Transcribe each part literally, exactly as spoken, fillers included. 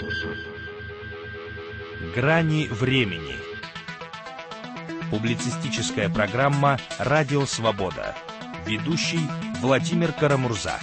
Грани времени. Публицистическая программа «Радио Свобода». Ведущий Владимир Карамурза.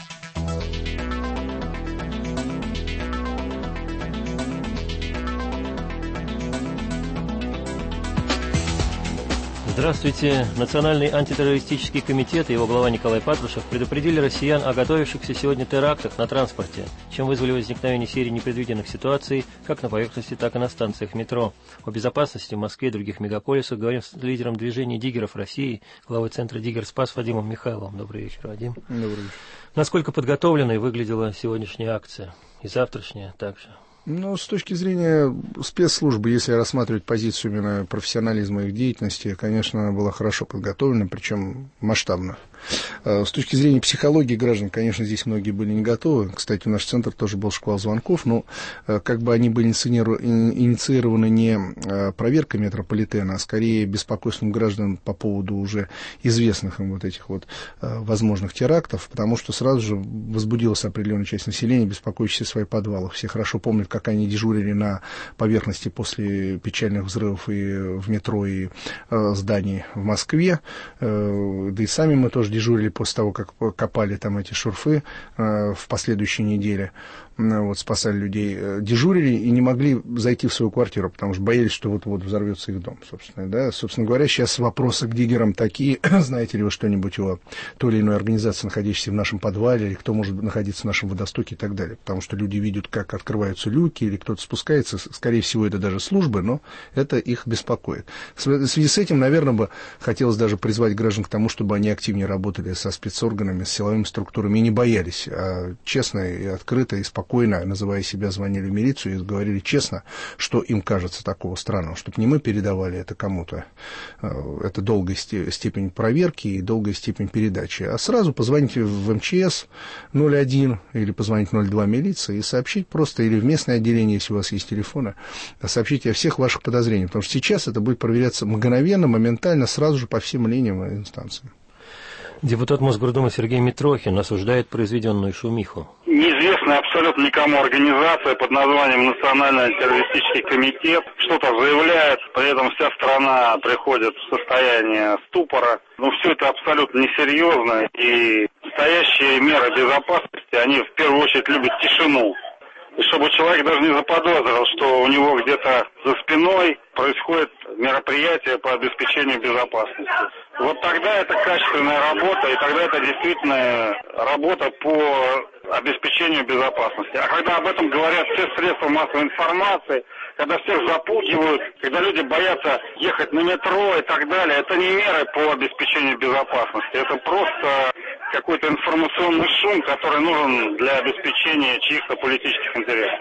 Здравствуйте. Национальный антитеррористический комитет и его глава Николай Патрушев предупредили россиян о готовящихся сегодня терактах на транспорте, чем вызвали возникновение серии непредвиденных ситуаций как на поверхности, так и на станциях метро. О безопасности в Москве и других мегаполисах говорим с лидером движения диггеров России, главой центра «Диггер Спас» Вадимом Михайловым. Добрый вечер, Вадим. Добрый вечер. Насколько подготовленной выглядела сегодняшняя акция и завтрашняя также? Ну, с точки зрения спецслужбы, если рассматривать позицию именно профессионализма их деятельности, конечно, она была хорошо подготовлена, причем масштабно. С точки зрения психологии граждан, конечно, здесь многие были не готовы. Кстати, в наш центр тоже был шквал звонков, но как бы они были инициированы не проверкой метрополитена, а скорее беспокойством граждан по поводу уже известных им вот этих вот возможных терактов, потому что сразу же возбудилась определенная часть населения, беспокоящаяся о своих подвалах. Все хорошо помнят, как они дежурили на поверхности после печальных взрывов и в метро, и зданий в Москве. Да и сами мы тоже дежурили после того, как копали там эти шурфы э, в последующей неделе, э, вот, спасали людей, э, дежурили и не могли зайти в свою квартиру, потому что боялись, что вот-вот взорвется их дом, собственно, да. Собственно говоря, сейчас вопросы к диггерам такие: знаете ли вы что-нибудь о той или иной организации, находящейся в нашем подвале, или кто может находиться в нашем водостоке и так далее, потому что люди видят, как открываются люки, или кто-то спускается, скорее всего, это даже службы, но это их беспокоит. В связи с этим, наверное, бы хотелось даже призвать граждан к тому, чтобы они активнее работали со спецорганами, с силовыми структурами и не боялись, а честно и открыто и спокойно, называя себя, звонили в милицию и говорили честно, что им кажется такого странного, чтобы не мы передавали это кому-то. Это долгая степень проверки и долгая степень передачи. А сразу позвоните в эм че эс ноль один или позвонить ноль два милиции и сообщить просто, или в местное отделение, если у вас есть телефоны, сообщите о всех ваших подозрениях, потому что сейчас это будет проверяться мгновенно, моментально, сразу же по всем линиям и инстанциям. Депутат Мосгордумы Сергей Митрохин осуждает произведенную шумиху. Неизвестная абсолютно никому организация под названием Национальный антитеррористический комитет что-то заявляет, при этом вся страна приходит в состояние ступора. Ну, все это абсолютно несерьезно, и настоящие меры безопасности, они в первую очередь любят тишину. И чтобы человек даже не заподозрил, что у него где-то за спиной происходит мероприятие по обеспечению безопасности. Вот тогда это качественная работа, и тогда это действительно работа по обеспечению безопасности. А когда об этом говорят все средства массовой информации, когда всех запугивают, когда люди боятся ехать на метро и так далее, это не меры по обеспечению безопасности, это просто какой-то информационный шум, который нужен для обеспечения чисто политических интересов.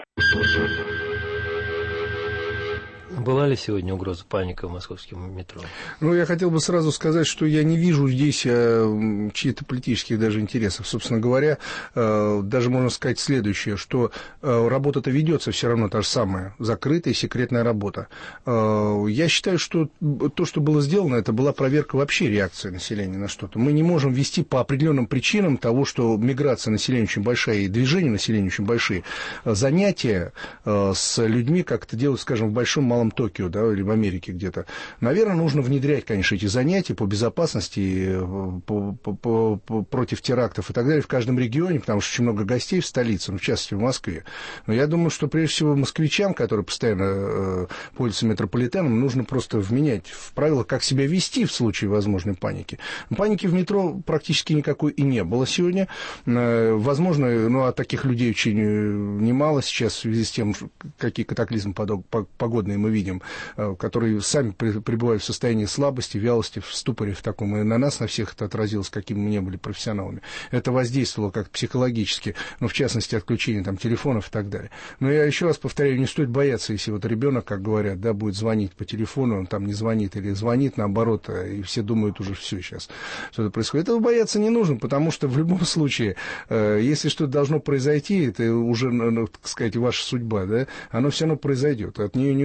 Была ли сегодня угроза паники в московском метро? Ну, я хотел бы сразу сказать, что я не вижу здесь э, чьих-то политических даже интересов. Собственно говоря, э, даже можно сказать следующее, что э, работа-то ведется все равно та же самая, закрытая секретная работа. Э, я считаю, что то, что было сделано, это была проверка вообще реакции населения на что-то. Мы не можем вести по определенным причинам того, что миграция населения очень большая и движения населения очень большие, занятия э, с людьми, как это делают, скажем, в большом малом Токио, да, или в Америке где-то. Наверное, нужно внедрять, конечно, эти занятия по безопасности, по, по, по, против терактов и так далее в каждом регионе, потому что очень много гостей в столице, ну, в частности, в Москве. Но я думаю, что, прежде всего, москвичам, которые постоянно э, пользуются метрополитеном, нужно просто вменять в правила, как себя вести в случае возможной паники. Паники в метро практически никакой и не было сегодня. Э, возможно, ну, а таких людей очень немало сейчас в связи с тем, какие катаклизмы погодные мы видим, которые сами пребывают в состоянии слабости, вялости, в ступоре в таком, и на нас, на всех это отразилось, какими мы не были профессионалами. Это воздействовало как психологически, ну, в частности, отключение там телефонов и так далее. Но я еще раз повторяю, не стоит бояться, если вот ребенок, как говорят, да, будет звонить по телефону, он там не звонит или звонит, наоборот, и все думают уже все сейчас, что это происходит. Этого бояться не нужно, потому что в любом случае, если что-то должно произойти, это уже, ну, так сказать, ваша судьба, да, оно все равно произойдет, от нее не уйдешь.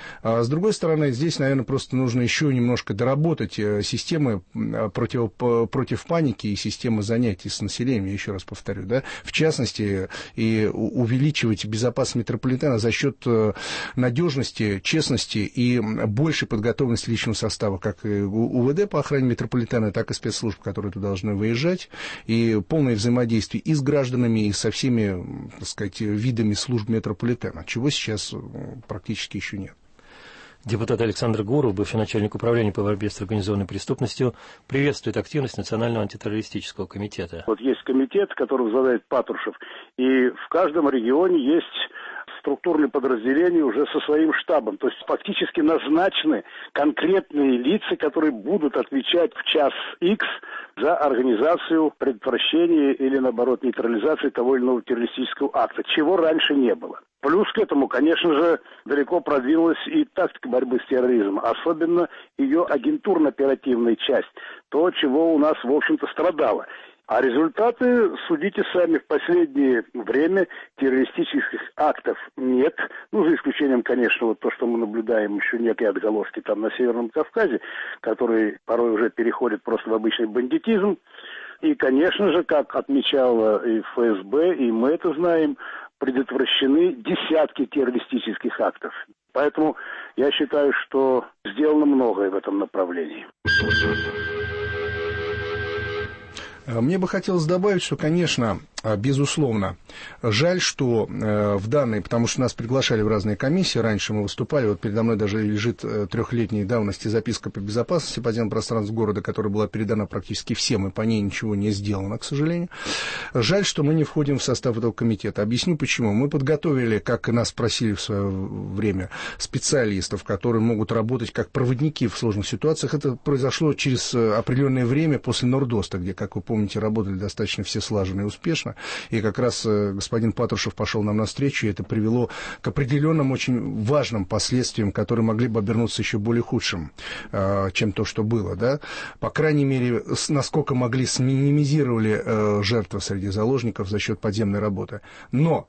А с другой стороны, здесь, наверное, просто нужно еще немножко доработать системы против, против паники и системы занятий с населением, я еще раз повторю, да, в частности, и увеличивать безопасность метрополитена за счет надежности, честности и большей подготовленности личного состава, как и УВД по охране метрополитена, так и спецслужб, которые туда должны выезжать, и полное взаимодействие и с гражданами, и со всеми, так сказать, видами служб метрополитена, чего сейчас практически еще нет. Депутат Александр Гуров, бывший начальник управления по борьбе с организованной преступностью, приветствует активность Национального антитеррористического комитета. Вот есть комитет, который возглавляет Патрушев, и в каждом регионе есть структурные подразделения уже со своим штабом. То есть фактически назначены конкретные лица, которые будут отвечать в час X за организацию, предотвращение или, наоборот, нейтрализации того или иного террористического акта, чего раньше не было. Плюс к этому, конечно же, далеко продвинулась и тактика борьбы с терроризмом, особенно ее агентурно-оперативная часть, то, чего у нас, в общем-то, страдало. А результаты, судите сами, в последнее время террористических актов нет. Ну, за исключением, конечно, вот то, что мы наблюдаем, еще некие отголоски там на Северном Кавказе, которые порой уже переходят просто в обычный бандитизм. И, конечно же, как отмечала и ФСБ, и мы это знаем, предотвращены десятки террористических актов. Поэтому я считаю, что сделано многое в этом направлении. Мне бы хотелось добавить, что, конечно, безусловно, жаль, что э, в данной, потому что нас приглашали в разные комиссии, раньше мы выступали, вот передо мной даже лежит э, трехлетней давности записка по безопасности подземного пространства города, которая была передана практически всем, и по ней ничего не сделано, к сожалению. Жаль, что мы не входим в состав этого комитета. Объясню почему. Мы подготовили, как и нас просили в свое время, специалистов, которые могут работать как проводники в сложных ситуациях. Это произошло через определенное время после Нордоста, где, как вы помните, работали достаточно все слаженно и успешно. И как раз господин Патрушев пошел нам навстречу, и это привело к определенным очень важным последствиям, которые могли бы обернуться еще более худшим, чем то, что было. Да? По крайней мере, насколько могли, сминимизировали жертвы среди заложников за счет подземной работы. Но,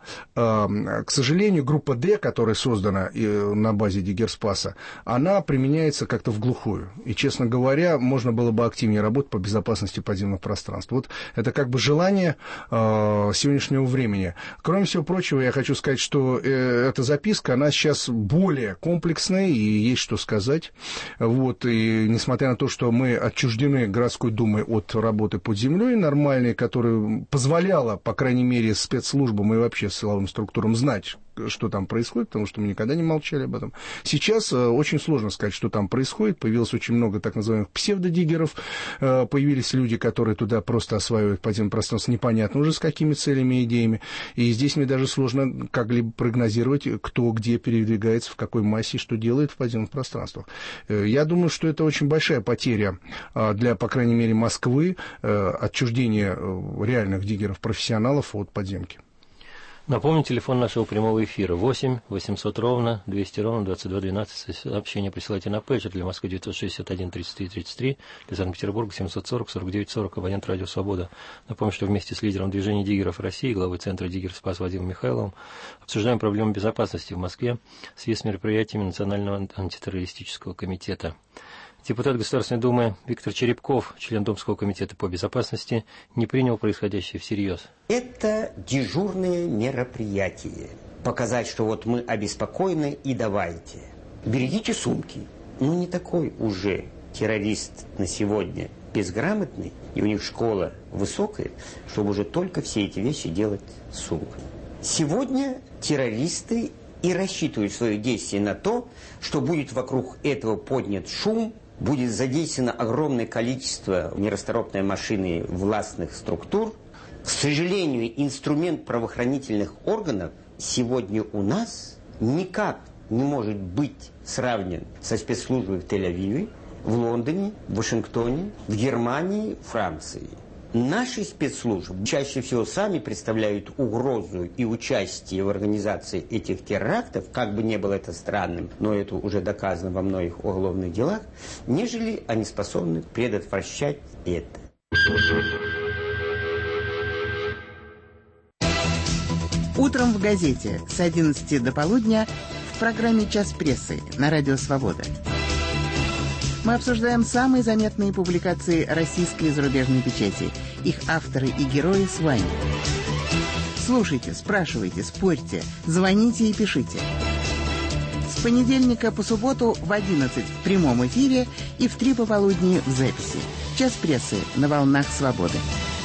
к сожалению, группа Д, которая создана на базе Диггерспаса, она применяется как-то в глухую. И, честно говоря, можно было бы активнее работать по безопасности подземных пространств. Вот это как бы желание сегодняшнего времени. Кроме всего прочего, я хочу сказать, что э, эта записка, она сейчас более комплексная, и есть что сказать. Вот, и несмотря на то, что мы отчуждены городской думой от работы под землей нормальной, которая позволяла, по крайней мере, спецслужбам и вообще силовым структурам знать, что там происходит, потому что мы никогда не молчали об этом. Сейчас э, очень сложно сказать, что там происходит. Появилось очень много так называемых псевдодиггеров, э, появились люди, которые туда просто осваивают подземное пространство, непонятно уже с какими целями и идеями. И здесь мне даже сложно как-либо прогнозировать, кто где передвигается, в какой массе, что делает в подземных пространствах. Э, я думаю, что это очень большая потеря э, для, по крайней мере, Москвы, э, отчуждение э, реальных диггеров-профессионалов от подземки. Напомню, телефон нашего прямого эфира восемь восемьсот ровно двести ровно двадцать два двенадцать. Сообщение присылайте на пейджер. Для Москвы девятьсот шестьдесят один тридцать три тридцать три, для Санкт-Петербурга семьсот сорок сорок девять сорок, абонент Радио Свобода. Напомню, что вместе с лидером движения диггеров России, главой центра Диггерспас Вадимом Михайловым, обсуждаем проблемы безопасности в Москве в связи с мероприятиями Национального антитеррористического комитета. Депутат Государственной Думы Виктор Черепков, член Думского комитета по безопасности, не принял происходящее всерьез. Это дежурное мероприятие. Показать, что вот мы обеспокоены и давайте. Берегите сумки. Ну не такой уже террорист на сегодня безграмотный, и у них школа высокая, чтобы уже только все эти вещи делать с сумками. Сегодня террористы и рассчитывают свое действие на то, что будет вокруг этого поднят шум, будет задействовано огромное количество нерасторопной машины властных структур. К сожалению, инструмент правоохранительных органов сегодня у нас никак не может быть сравнен со спецслужбой в Тель-Авиве, в Лондоне, в Вашингтоне, в Германии, Франции. Наши спецслужбы чаще всего сами представляют угрозу и участие в организации этих терактов, как бы ни было это странным, но это уже доказано во многих уголовных делах, нежели они способны предотвращать это. Утром в газете с одиннадцати до полудня в программе «Час прессы» на Радио Свобода. Мы обсуждаем самые заметные публикации российской и зарубежной печати, их авторы и герои с вами. Слушайте, спрашивайте, спорьте, звоните и пишите. С понедельника по субботу в одиннадцать в прямом эфире и в три пополудни в записи. «Час прессы» на волнах Свободы.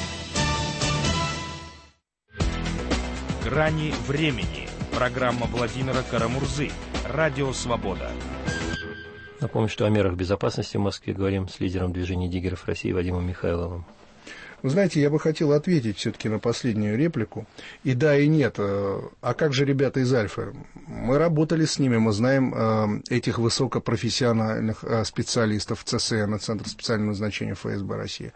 «Грани времени». Программа Владимира Карамурзы. Радио «Свобода». Напомню, что о мерах безопасности в Москве говорим с лидером движения диггеров России Вадимом Михайловым. Вы знаете, я бы хотел ответить все-таки на последнюю реплику. И да, и нет. А как же ребята из Альфы? Мы работали с ними, мы знаем этих высокопрофессиональных специалистов ЦСН, Центр специального назначения ФСБ России.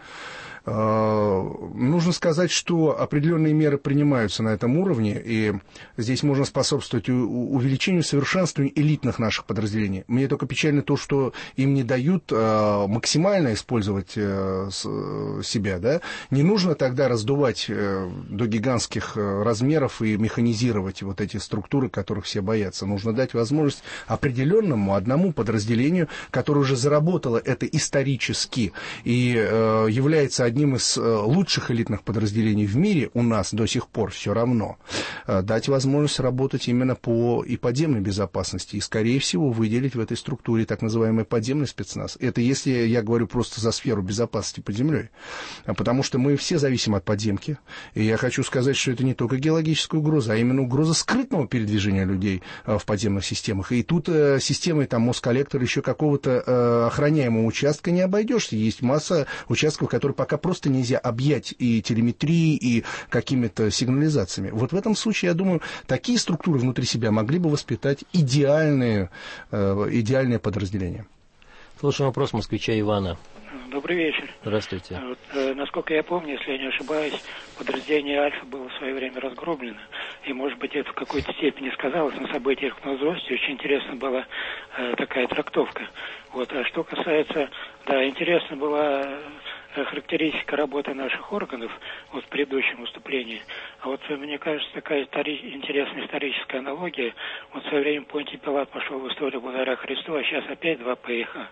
Нужно сказать, что определенные меры принимаются на этом уровне, и здесь можно способствовать увеличению, совершенствованию элитных наших подразделений. Мне только печально то, что им не дают максимально использовать себя, да? Не нужно тогда раздувать до гигантских размеров и механизировать вот эти структуры, которых все боятся. Нужно дать возможность определенному одному подразделению, которое уже заработало это исторически и является одним одним из лучших элитных подразделений в мире у нас до сих пор все равно, дать возможность работать именно по и подземной безопасности, и, скорее всего, выделить в этой структуре так называемый подземный спецназ. Это если я говорю просто за сферу безопасности под землей, потому что мы все зависим от подземки, и я хочу сказать, что это не только геологическая угроза, а именно угроза скрытного передвижения людей в подземных системах. И тут системой там Москоллектор еще какого-то охраняемого участка не обойдешься. Есть масса участков, которые пока просто нельзя объять и телеметрией, и какими-то сигнализациями. Вот в этом случае, я думаю, такие структуры внутри себя могли бы воспитать идеальные, идеальные подразделения. Слушаем вопрос москвича Ивана. Добрый вечер. Здравствуйте. Вот, э, насколько я помню, если я не ошибаюсь, подразделение «Альфа» было в свое время разгромлено. И, может быть, это в какой-то степени сказалось на событиях в Ноздросте. Очень интересна была э, такая трактовка. Вот. А что касается... Да, интересна была э, характеристика работы наших органов вот, в предыдущем выступлении. А вот, мне кажется, такая истори- интересная историческая аналогия. Вот в свое время Понтий Пилат пошел в историю благодаря Христу, а сейчас опять два ПХ.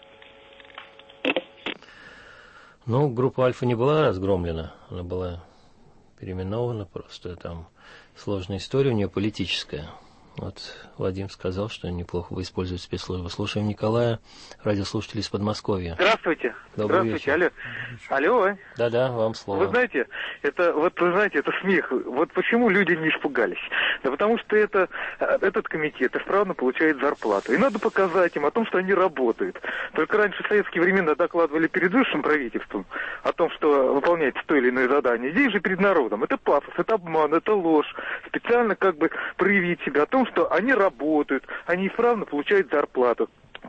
Ну, группа «Альфа» не была разгромлена, она была переименована, просто там сложная история у нее политическая. Вот Вадим сказал, что неплохо бы использовать спецслужбы. Слушаем Николая, радиослушатель из Подмосковья. Здравствуйте. Добрый Здравствуйте, вечер. алло. Алло. Да-да, вам слово. Вы знаете, это, вот, вы знаете, это смех. Вот почему люди не испугались? Да потому что это, этот комитет исправно получает зарплату. И надо показать им о том, что они работают. Только раньше в советские времена докладывали перед высшим правительством о том, что выполняется то или иное задание. Здесь же перед народом. Это пафос, это обман, это ложь. Специально как бы проявить себя о том, что они работают, они исправно получают зарплату.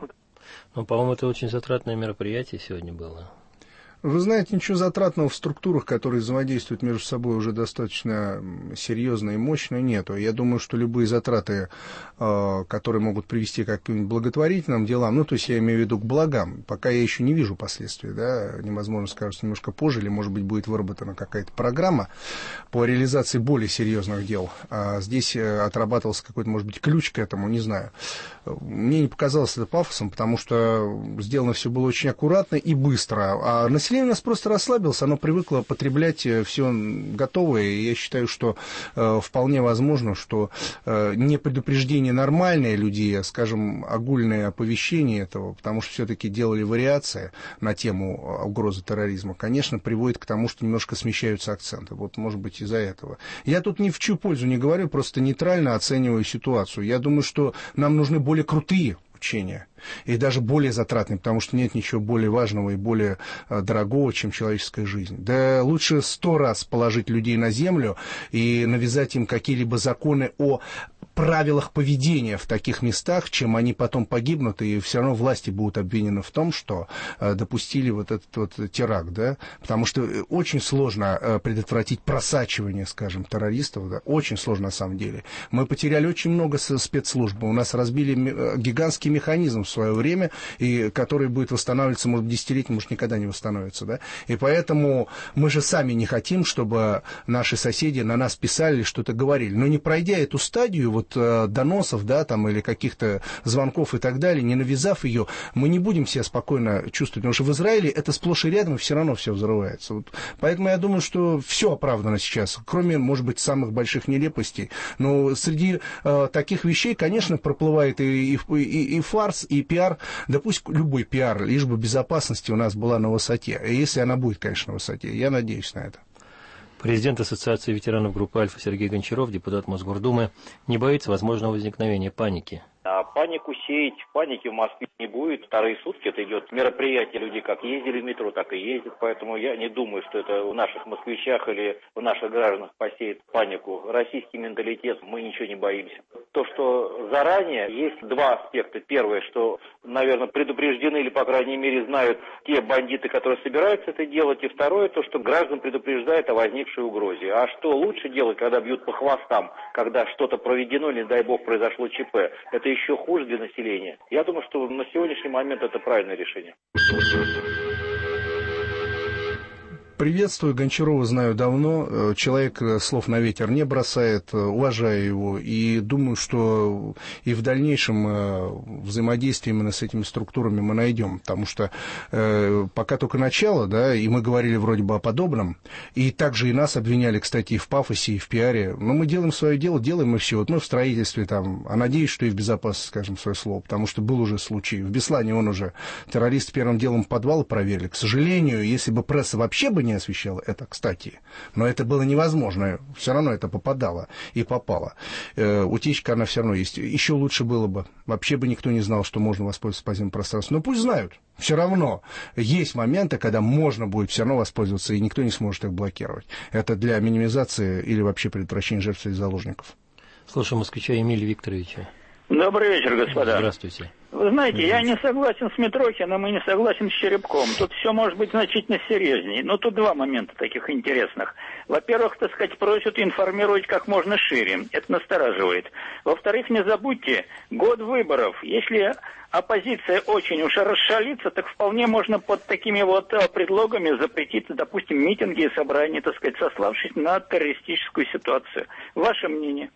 Ну, по-моему, это очень затратное мероприятие сегодня было. Вы знаете, ничего затратного в структурах, которые взаимодействуют между собой уже достаточно серьезно и мощно, нету. Я думаю, что любые затраты, которые могут привести к каким-нибудь благотворительным делам, ну, то есть я имею в виду к благам, пока я еще не вижу последствий, да, невозможно, скажется, немножко позже, или, может быть, будет выработана какая-то программа по реализации более серьезных дел. А здесь отрабатывался какой-то, может быть, ключ к этому, не знаю. Мне не показалось это пафосом, потому что сделано все было очень аккуратно и быстро, а население у нас просто расслабилось, оно привыкло потреблять все готовое, и я считаю, что э, вполне возможно, что э, не предупреждение нормальное людей, а, скажем, огульное оповещение этого, потому что все-таки делали вариации на тему угрозы терроризма, конечно, приводит к тому, что немножко смещаются акценты. Вот, может быть, из-за этого. Я тут ни в чью пользу не говорю, просто нейтрально оцениваю ситуацию. Я думаю, что нам нужны более крутые учения, и даже более затратные, потому что нет ничего более важного и более а, дорогого, чем человеческая жизнь. Да лучше сто раз положить людей на землю и навязать им какие-либо законы о правилах поведения в таких местах, чем они потом погибнут, и все равно власти будут обвинены в том, что э, допустили вот этот вот теракт, да, потому что очень сложно э, предотвратить просачивание, скажем, террористов, да, очень сложно на самом деле. Мы потеряли очень много спецслужб, у нас разбили гигантский механизм в свое время, и который будет восстанавливаться, может, десятилетиями, может, никогда не восстановится, да. И поэтому мы же сами не хотим, чтобы наши соседи на нас писали, что-то говорили. Но не пройдя эту стадию вот доносов, да, там, или каких-то звонков и так далее, не навязав ее, мы не будем себя спокойно чувствовать, потому что в Израиле это сплошь и рядом, и все равно все взрывается. Вот. Поэтому я думаю, что все оправдано сейчас, кроме, может быть, самых больших нелепостей. Но среди э, таких вещей, конечно, проплывает и, и, и, и фарс, и пиар, да пусть любой пиар, лишь бы безопасность у нас была на высоте. Если она будет, конечно, на высоте. Я надеюсь на это. Президент Ассоциации ветеранов группы «Альфа» Сергей Гончаров, депутат Мосгордумы, не боится возможного возникновения паники. А панику сеять, паники в Москве не будет. Вторые сутки это идет мероприятие, люди как ездили в метро, так и ездят. Поэтому я не думаю, что это в наших москвичах или в наших гражданах посеет панику. Российский менталитет, мы ничего не боимся. То, что заранее, есть два аспекта. Первое, что, наверное, предупреждены или, по крайней мере, знают те бандиты, которые собираются это делать. И второе, то, что граждан предупреждает о возникшей угрозе. А что лучше делать, когда бьют по хвостам, когда что-то проведено или, не дай бог, произошло ЧП? Это еще хуже для населения. Я думаю, что на сегодняшний момент это правильное решение. Приветствую, Гончарова знаю давно, человек слов на ветер не бросает, уважаю его, и думаю, что и в дальнейшем взаимодействие именно с этими структурами мы найдем, потому что э, пока только начало, да, и мы говорили вроде бы о подобном, и также и нас обвиняли, кстати, и в пафосе, и в пиаре, но мы делаем свое дело, делаем мы все, вот мы в строительстве там, а надеюсь, что и в безопасности, скажем, свое слово, потому что был уже случай, в Беслане он уже, террористы первым делом подвалы проверили, к сожалению, если бы пресса вообще бы не освещала это, кстати. Но это было невозможно. Все равно это попадало и попало. Э, утечка, она все равно есть. Еще лучше было бы. Вообще бы никто не знал, что можно воспользоваться подземным пространством. Но пусть знают. Все равно есть моменты, когда можно будет все равно воспользоваться, и никто не сможет их блокировать. Это для минимизации или вообще предотвращения жертв и заложников. Слушаем москвича Эмилия Викторовича. Добрый вечер, господа. Здравствуйте. Вы знаете, я не согласен с Митрохиным и не согласен с Черепком. Тут все может быть значительно серьезнее. Но тут два момента таких интересных. Во-первых, так сказать, просят информировать как можно шире. Это настораживает. Во-вторых, не забудьте, год выборов. Если оппозиция очень уж расшалится, так вполне можно под такими вот предлогами запретить, допустим, митинги и собрания, так сказать, сославшись на террористическую ситуацию. Ваше мнение?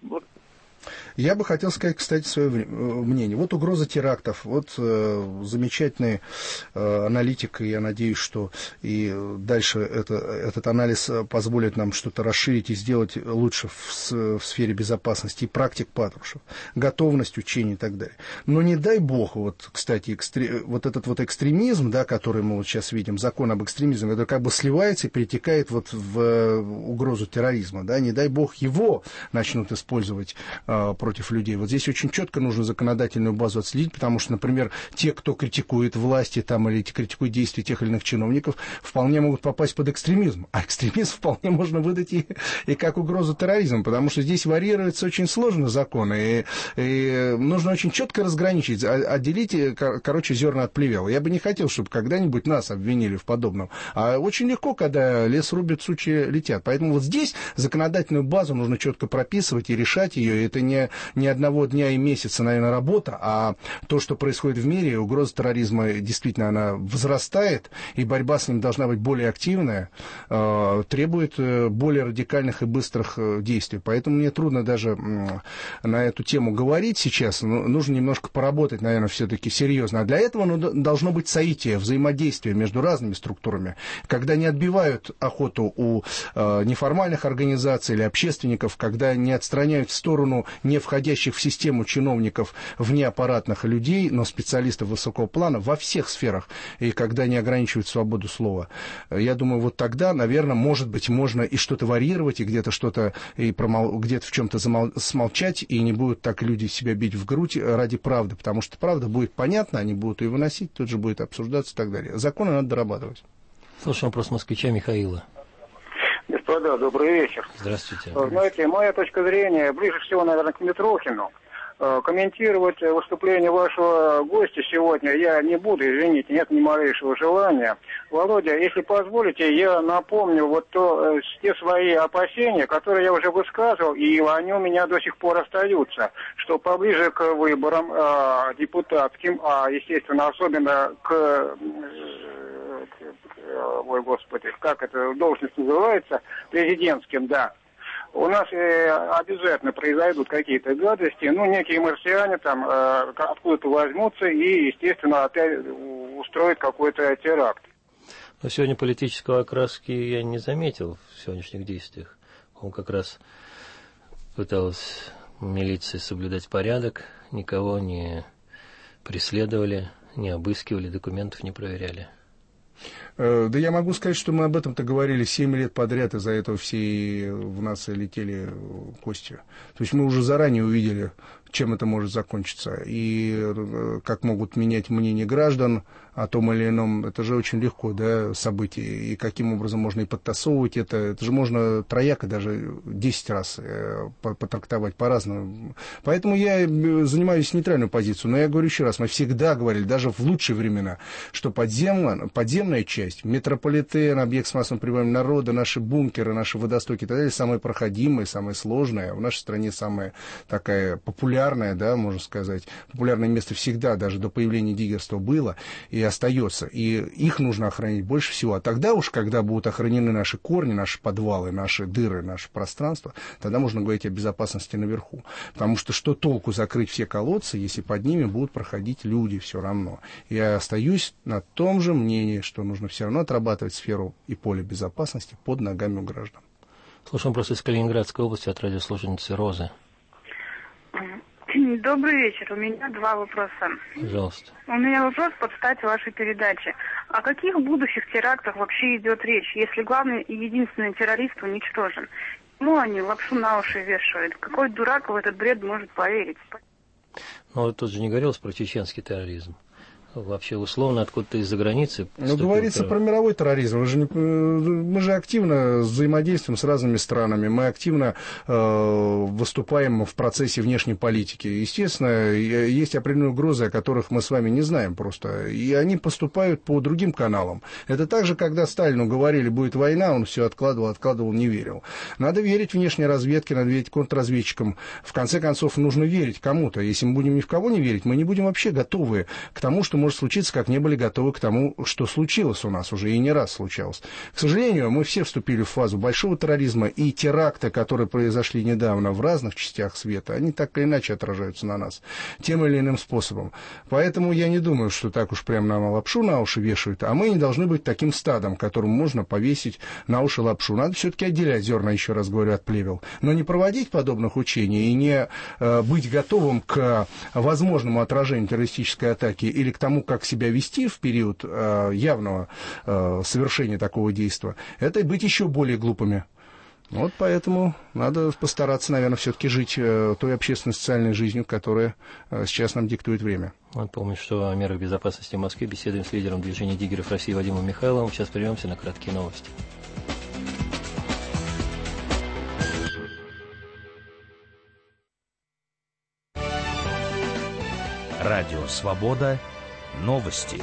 Я бы хотел сказать, кстати, свое мнение. Вот угроза терактов, вот э, замечательный э, аналитик, и я надеюсь, что и дальше это, этот анализ позволит нам что-то расширить и сделать лучше в, в сфере безопасности, и практик Патрушев, готовность учений и так далее. Но не дай бог, вот, кстати, экстре, вот этот вот экстремизм, да, который мы вот сейчас видим, закон об экстремизме, это как бы сливается и перетекает вот в угрозу терроризма, да, не дай бог его начнут использовать против людей. Вот здесь очень четко нужно законодательную базу отследить, потому что, например, те, кто критикует власти там, или критикует действия тех или иных чиновников, вполне могут попасть под экстремизм. А экстремизм вполне можно выдать и, и как угрозу терроризма, потому что здесь варьируется очень сложно законы, и, и нужно очень четко разграничить, отделить, короче, зерна от плевела. Я бы не хотел, чтобы когда-нибудь нас обвинили в подобном. А очень легко, когда лес рубят, сучья летят. Поэтому вот здесь законодательную базу нужно четко прописывать и решать ее. Это не, не одного дня и месяца, наверное, работа, а то, что происходит в мире, угроза терроризма действительно она возрастает, и борьба с ним должна быть более активная, э, требует более радикальных и быстрых действий. Поэтому мне трудно даже на эту тему говорить сейчас. Нужно немножко поработать, наверное, все-таки серьезно. А для этого ну, должно быть соитие, взаимодействие между разными структурами. Когда не отбивают охоту у э, неформальных организаций или общественников, когда не отстраняют в сторону не входящих в систему чиновников, внеаппаратных людей, но специалистов высокого плана во всех сферах, и когда не ограничивают свободу слова. Я думаю, вот тогда, наверное, может быть, можно и что-то варьировать, и где-то что-то, и промол... где-то в чем-то замол... смолчать, и не будут так люди себя бить в грудь ради правды, потому что правда будет понятна, они будут ее выносить, тут же будет обсуждаться и так далее. Законы надо дорабатывать. Слушаем вопрос москвича Михаила. Господа, добрый вечер. Здравствуйте. Знаете, моя точка зрения ближе всего, наверное, к Митрохину. Комментировать выступление вашего гостя сегодня я не буду, извините, нет ни малейшего желания. Володя, если позволите, я напомню вот то, те свои опасения, которые я уже высказывал, и они у меня до сих пор остаются, что поближе к выборам э, депутатским, а, естественно, особенно к, э, к ой, господи, как это должность называется, президентским, да, у нас э, обязательно произойдут какие-то гадости, ну, некие марсиане там э, откуда-то возьмутся и, естественно, опять устроят какой-то теракт. Но сегодня политического окраски я не заметил в сегодняшних действиях. Он как раз пыталась милиция соблюдать порядок, никого не преследовали, не обыскивали, документов не проверяли. Да я могу сказать, что мы об этом-то говорили семь лет подряд, из-за этого все в нас летели кости. То есть мы уже заранее увидели, чем это может закончиться, и как могут менять мнение граждан о том или ином. Это же очень легко, да, событие, и каким образом можно и подтасовывать это. Это же можно трояко даже десять раз потрактовать по-разному. Поэтому я занимаюсь нейтральную позицию. Но я говорю еще раз, мы всегда говорили, даже в лучшие времена, что подземная, подземная часть, метрополитен, объект с массовым пребыванием народа, наши бункеры, наши водостоки и так далее, самые проходимые, самые сложные. В нашей стране самая такая популярная, да, можно сказать, популярное место всегда, даже до появления диггерства было и остается. И их нужно охранять больше всего. А тогда уж, когда будут охранены наши корни, наши подвалы, наши дыры, наше пространство, тогда можно говорить о безопасности наверху. Потому что что толку закрыть все колодцы, если под ними будут проходить люди все равно. Я остаюсь на том же мнении, что нужно все равно отрабатывать сферу и поле безопасности под ногами у граждан. Слушаем просто из Калининградской области от радиослушательницы Розы. Добрый вечер. У меня два вопроса. Пожалуйста. У меня вопрос под стать вашей передачи. О каких будущих терактах вообще идет речь, если главный и единственный террорист уничтожен? Ну, они лапшу на уши вешают. Какой дурак в этот бред может поверить? Ну, тут же не говорилось про чеченский терроризм. Вообще условно откуда-то из-за границы. Ну, говорится про мировой терроризм. Мы же, не, мы же активно взаимодействуем с разными странами, мы активно э, выступаем в процессе внешней политики. Естественно, есть определенные угрозы, о которых мы с вами не знаем просто, и они поступают по другим каналам. Это так же, когда Сталину говорили, будет война, он все откладывал, откладывал, не верил. Надо верить внешней разведке, надо верить контрразведчикам. В конце концов, нужно верить кому-то. Если мы будем ни в кого не верить, мы не будем вообще готовы к тому, что может случиться, как не были готовы к тому, что случилось у нас уже и не раз случалось. К сожалению, мы все вступили в фазу большого терроризма, и теракты, которые произошли недавно в разных частях света, они так или иначе отражаются на нас тем или иным способом. Поэтому я не думаю, что так уж прям нам лапшу на уши вешают, а мы не должны быть таким стадом, которому можно повесить на уши лапшу. Надо все-таки отделять зерна, еще раз говорю, от плевел. Но не проводить подобных учений и не э, быть готовым к возможному отражению террористической атаки или к тому, как себя вести в период э, явного э, совершения такого действия, это быть еще более глупыми. Вот поэтому надо постараться, наверное, все-таки жить э, той общественной социальной жизнью, которая э, сейчас нам диктует время. Напомню, что о мерах безопасности в Москве беседуем с лидером движения диггеров России Вадимом Михайловым. Сейчас прервемся на краткие новости. Радио «Свобода». Новости.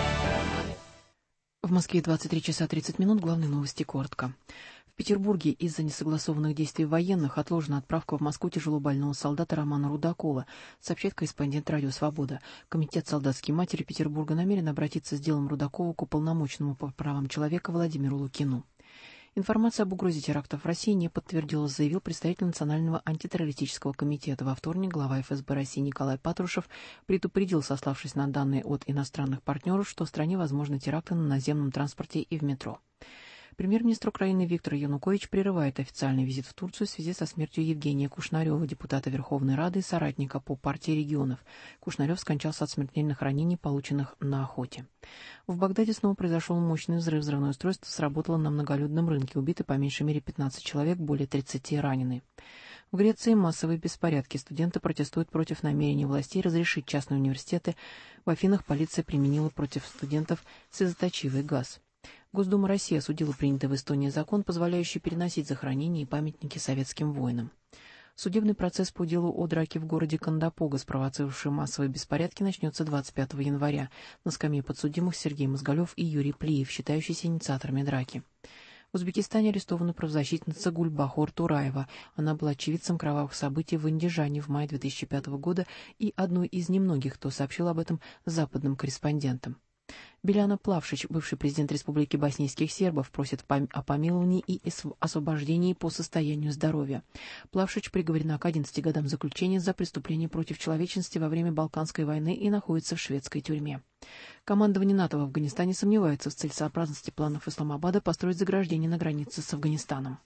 В Москве двадцать три часа тридцать минут. Главные новости коротко. В Петербурге из-за несогласованных действий военных отложена отправка в Москву тяжелобольного солдата Романа Рудакова, сообщает корреспондент «Радио Свобода». Комитет солдатские матери Петербурга намерен обратиться с делом Рудакова к уполномоченному по правам человека Владимиру Лукину. Информация об угрозе терактов в России не подтвердилась, заявил представитель Национального антитеррористического комитета. Во вторник глава эф эс бэ России Николай Патрушев предупредил, сославшись на данные от иностранных партнеров, что в стране возможны теракты на наземном транспорте и в метро. Премьер-министр Украины Виктор Янукович прерывает официальный визит в Турцию в связи со смертью Евгения Кушнарева, депутата Верховной Рады и соратника по партии регионов. Кушнарев скончался от смертельных ранений, полученных на охоте. В Багдаде снова произошел мощный взрыв. Взрывное устройство сработало на многолюдном рынке. Убиты по меньшей мере пятнадцать человек, более тридцати ранены. В Греции массовые беспорядки. Студенты протестуют против намерений властей разрешить частные университеты. В Афинах полиция применила против студентов слезоточивый газ. Госдума России осудила принятый в Эстонии закон, позволяющий переносить захоронения и памятники советским воинам. Судебный процесс по делу о драке в городе Кандапога, спровоцировавший массовые беспорядки, начнется двадцать пятого января. На скамье подсудимых Сергей Мозголев и Юрий Плиев, считающиеся инициаторами драки. В Узбекистане арестована правозащитница Гульбахор Тураева. Она была очевидцем кровавых событий в Андижане в мае две тысячи пятого года и одной из немногих, кто сообщил об этом западным корреспондентам. Биляна Плавшич, бывший президент Республики Боснийских сербов, просит о помиловании и освобождении по состоянию здоровья. Плавшич приговорена к одиннадцати годам заключения за преступление против человечности во время Балканской войны и находится в шведской тюрьме. Командование НАТО в Афганистане сомневается в целесообразности планов Исламабада построить заграждение на границе с Афганистаном.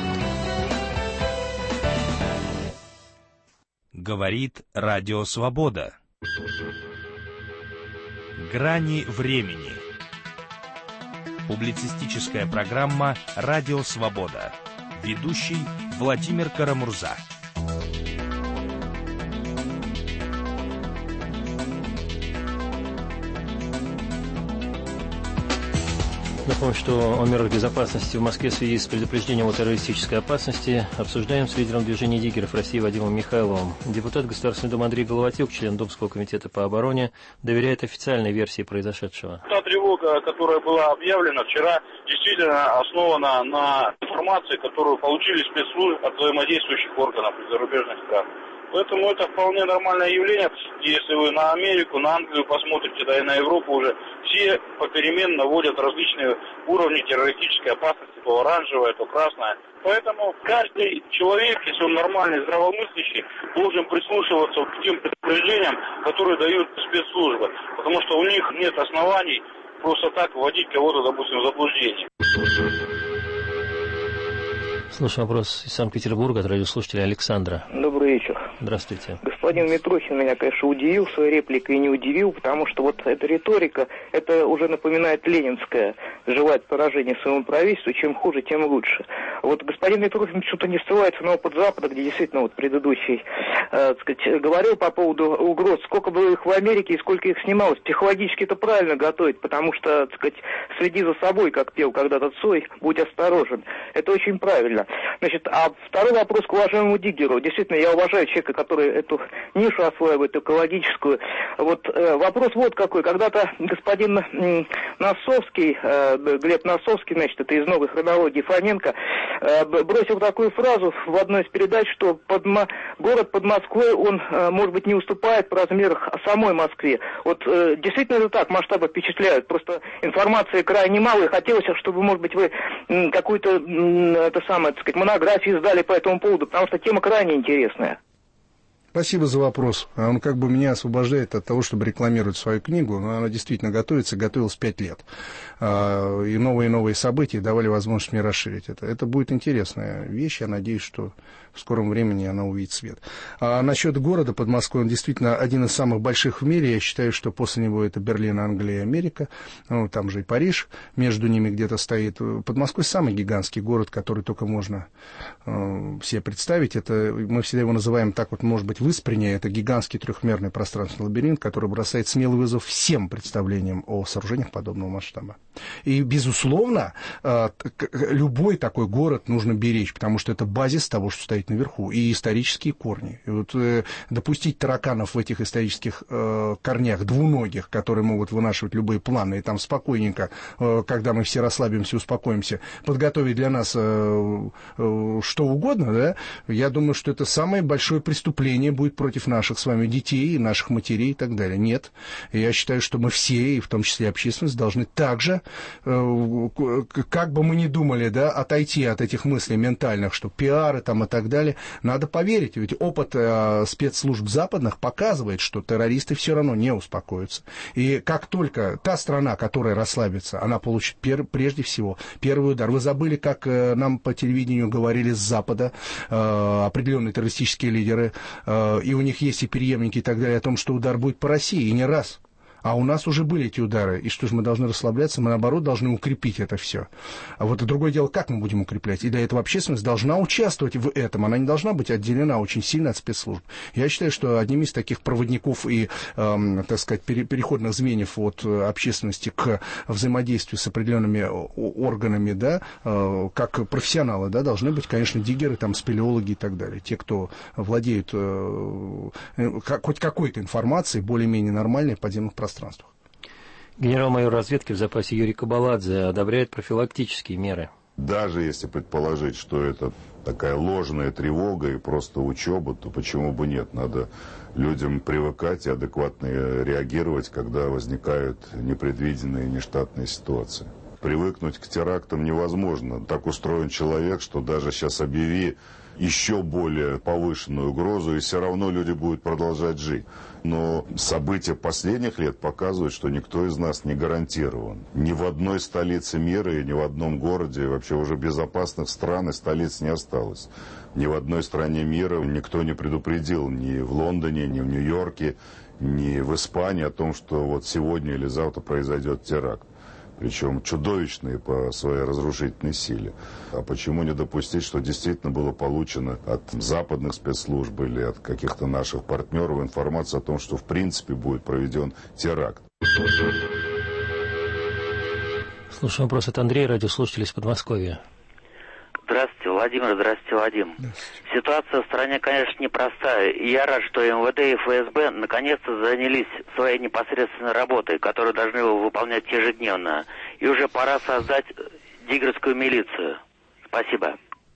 Говорит Радио Свобода. Грани времени. Публицистическая программа «Радио Свобода». Ведущий Владимир Карамурза. Напомню, что о мерах безопасности в Москве в связи с предупреждением о террористической опасности обсуждаем с лидером движения диггеров России Вадимом Михайловым. Депутат Государственной Думы Андрей Головатюк, член Думского комитета по обороне, доверяет официальной версии произошедшего. Та тревога, которая была объявлена вчера, действительно основана на информации, которую получили спецслужбы от взаимодействующих органов зарубежных стран. Поэтому это вполне нормальное явление. Если вы на Америку, на Англию посмотрите, да и на Европу уже, все попеременно вводят различные уровни террористической опасности, то оранжевая, то красная. Поэтому каждый человек, если он нормальный, здравомыслящий, должен прислушиваться к тем предупреждениям, которые дают спецслужбы. Потому что у них нет оснований просто так вводить кого-то, допустим, в заблуждение. Слушаю вопрос из Санкт-Петербурга от радиослушателя Александра. Добрый вечер. Здравствуйте. Господин Митрохин меня, конечно, удивил своей репликой и не удивил, потому что вот эта риторика, это уже напоминает ленинское, желать поражения своему правительству, чем хуже, тем лучше. Вот господин Митрохин что-то не ссылается на опыт Запада, где действительно вот предыдущий, э, так сказать, говорил по поводу угроз, сколько было их в Америке и сколько их снималось. Психологически это правильно готовить, потому что, так сказать, следи за собой, как пел когда-то Цой, будь осторожен. Это очень правильно. Значит, а второй вопрос к уважаемому Диггеру. Действительно, я уважаю человека, который эту нишу осваивает, экологическую. Вот э, вопрос вот какой. Когда-то господин э, Носовский, э, Глеб Носовский, значит, это из новой хронологии Фоменко, э, бросил такую фразу в одной из передач, что под, город под Москвой, он, э, может быть, не уступает по размерах самой Москве. Вот э, действительно это так, масштабы впечатляют. Просто информации крайне мало, и хотелось, чтобы, может быть, вы э, какую-то, э, это самое, так сказать, монографию издали по этому поводу, потому что тема крайне интересная. Спасибо за вопрос. Он как бы меня освобождает от того, чтобы рекламировать свою книгу, но она действительно готовится, готовилась пять лет. И новые и новые события давали возможность мне расширить это. Это будет интересная вещь, я надеюсь, что в скором времени она увидит свет. А насчет города под Москвой, он действительно один из самых больших в мире. Я считаю, что после него это Берлин, Англия и Америка. Ну, там же и Париж между ними где-то стоит. Под Москвой самый гигантский город, который только можно э, себе представить. Это, мы всегда его называем так вот, может быть, Выспренне. Это гигантский трехмерный пространственный лабиринт, который бросает смелый вызов всем представлениям о сооружениях подобного масштаба. И, безусловно, э, любой такой город нужно беречь, потому что это базис того, что стоит наверху, и исторические корни. И вот э, допустить тараканов в этих исторических э, корнях двуногих, которые могут вынашивать любые планы, и там спокойненько, э, когда мы все расслабимся, успокоимся, подготовить для нас э, э, что угодно, да, я думаю, что это самое большое преступление будет против наших с вами детей, наших матерей и так далее. Нет. Я считаю, что мы все, и в том числе общественность, должны также, э, как бы мы ни думали, да, отойти от этих мыслей ментальных, что пиары там и так далее, надо поверить, ведь опыт э, спецслужб западных показывает, что террористы все равно не успокоятся. И как только та страна, которая расслабится, она получит пер, прежде всего первый удар. Вы забыли, как э, нам по телевидению говорили с Запада э, определенные террористические лидеры, э, и у них есть и преемники и так далее, о том, что удар будет по России, и не раз. А у нас уже были эти удары. И что же, мы должны расслабляться? Мы, наоборот, должны укрепить это все. А вот и другое дело, как мы будем укреплять? И для этого общественность должна участвовать в этом. Она не должна быть отделена очень сильно от спецслужб. Я считаю, что одним из таких проводников и, эм, так сказать, пере- переходных звеньев от общественности к взаимодействию с определенными органами, да, э, как профессионалы, да, должны быть, конечно, диггеры, там, спелеологи и так далее. Те, кто владеют э, хоть какой-то информацией, более-менее нормальной в подземных пространствах. пространствах. Генерал-майор разведки в запасе Юрий Кабаладзе одобряет профилактические меры. Даже если предположить, что это такая ложная тревога и просто учеба, то почему бы нет? Надо людям привыкать и адекватно реагировать, когда возникают непредвиденные нештатные ситуации. Привыкнуть к терактам невозможно. Так устроен человек, что даже сейчас объяви еще более повышенную угрозу, и все равно люди будут продолжать жить. Но события последних лет показывают, что никто из нас не гарантирован. Ни в одной столице мира и ни в одном городе, вообще уже безопасных стран и столиц не осталось. Ни в одной стране мира никто не предупредил, ни в Лондоне, ни в Нью-Йорке, ни в Испании о том, что вот сегодня или завтра произойдет теракт. Причем чудовищные по своей разрушительной силе. А почему не допустить, что действительно было получено от западных спецслужб или от каких-то наших партнеров информация о том, что в принципе будет проведен теракт? Слушаем вопрос от Андрея, радиослушатель из Подмосковья. Здравствуйте, Владимир. Здравствуйте, Вадим. Здравствуйте. Ситуация в стране, конечно, непростая. И я рад, что эм вэ дэ и эф эс бэ наконец-то занялись своей непосредственной работой, которую должны выполнять ежедневно. И уже пора создать диггерскую милицию. Спасибо.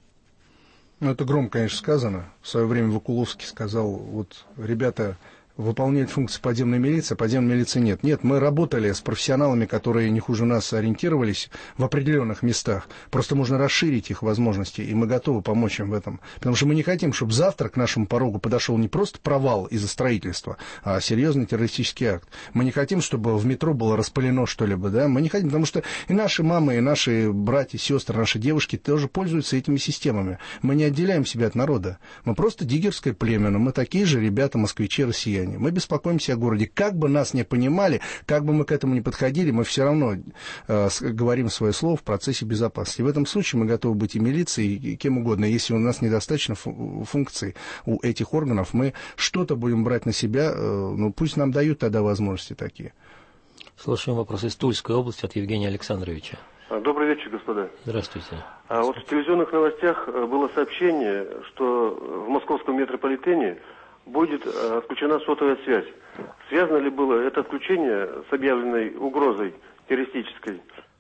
Ну, это громко, конечно, сказано. В свое время Вакуловский сказал, вот, ребята, выполняют функции подземной милиции, а подземной милиции нет. Нет, мы работали с профессионалами, которые не хуже нас ориентировались в определенных местах. Просто можно расширить их возможности, и мы готовы помочь им в этом. Потому что мы не хотим, чтобы завтра к нашему порогу подошел не просто провал из-за строительства, а серьезный террористический акт. Мы не хотим, чтобы в метро было распылено что-либо, да? Мы не хотим, потому что и наши мамы, и наши братья, сестры, наши девушки тоже пользуются этими системами. Мы не отделяем себя от народа. Мы просто диггерское племя, но мы такие же ребята, москвичи, россияне. Мы беспокоимся о городе. Как бы нас не понимали, как бы мы к этому не подходили, мы все равно э, говорим свое слово в процессе безопасности. В этом случае мы готовы быть и милицией, и кем угодно. Если у нас недостаточно фу- функций у этих органов, мы что-то будем брать на себя, э, ну пусть нам дают тогда возможности такие. Слушаем вопрос из Тульской области от Евгения Александровича. Добрый вечер, господа. Здравствуйте. А вот в телевизионных новостях было сообщение, что в московском метрополитене будет э, отключена сотовая связь. Связано ли было это отключение с объявленной угрозой террористической?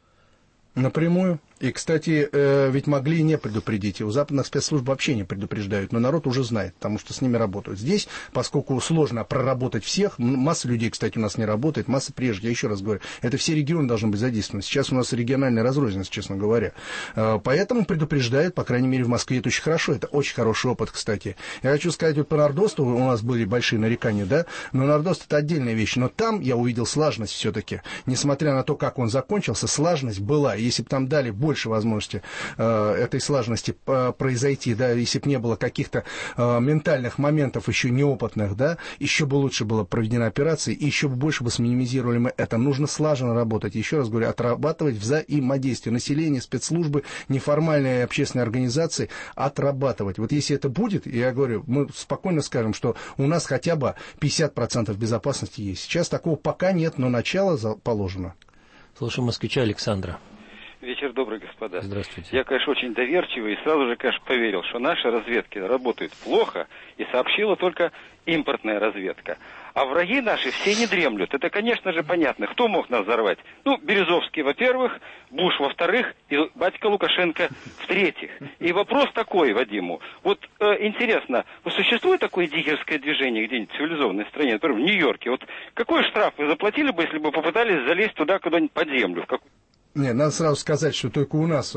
Напрямую. И, кстати, э, ведь могли и не предупредить. И у западных спецслужб вообще не предупреждают. Но народ уже знает, потому что с ними работают. Здесь, поскольку сложно проработать всех, масса людей, кстати, у нас не работает, масса приезжих, я еще раз говорю, это все регионы должны быть задействованы. Сейчас у нас региональная разрозненность, честно говоря. Э, поэтому предупреждают, по крайней мере, в Москве это очень хорошо. Это очень хороший опыт, кстати. Я хочу сказать, вот по Нордосту у нас были большие нарекания, да, но Нордост это отдельная вещь. Но там я увидел слаженность все-таки. Несмотря на то, как он закончился, слаженность была. Если бы там дали больше больше возможности э, этой слаженности э, произойти, да, если бы не было каких-то э, ментальных моментов еще неопытных, да, еще бы лучше была проведена операция, и еще бы больше бы сминимизировали мы это. Нужно слаженно работать, еще раз говорю, отрабатывать взаимодействие населения, спецслужбы, неформальные общественные организации, отрабатывать. Вот если это будет, я говорю, мы спокойно скажем, что у нас хотя бы пятьдесят процентов безопасности есть. Сейчас такого пока нет, но начало положено. Слушаем москвича Александра. Вечер добрый, господа. Здравствуйте. Я, конечно, очень доверчивый и сразу же, конечно, поверил, что наши разведки работают плохо, и сообщила только импортная разведка. А враги наши все не дремлют. Это, конечно же, понятно. Кто мог нас взорвать? Ну, Березовский, во-первых, Буш, во-вторых, и батька Лукашенко, в-третьих. И вопрос такой, Вадиму. Вот э, интересно, вот существует такое диггерское движение где-нибудь в цивилизованной стране, например, в Нью-Йорке? Вот какой штраф вы заплатили бы, если бы попытались залезть туда куда-нибудь под землю? В какую... Нет, надо сразу сказать, что только у нас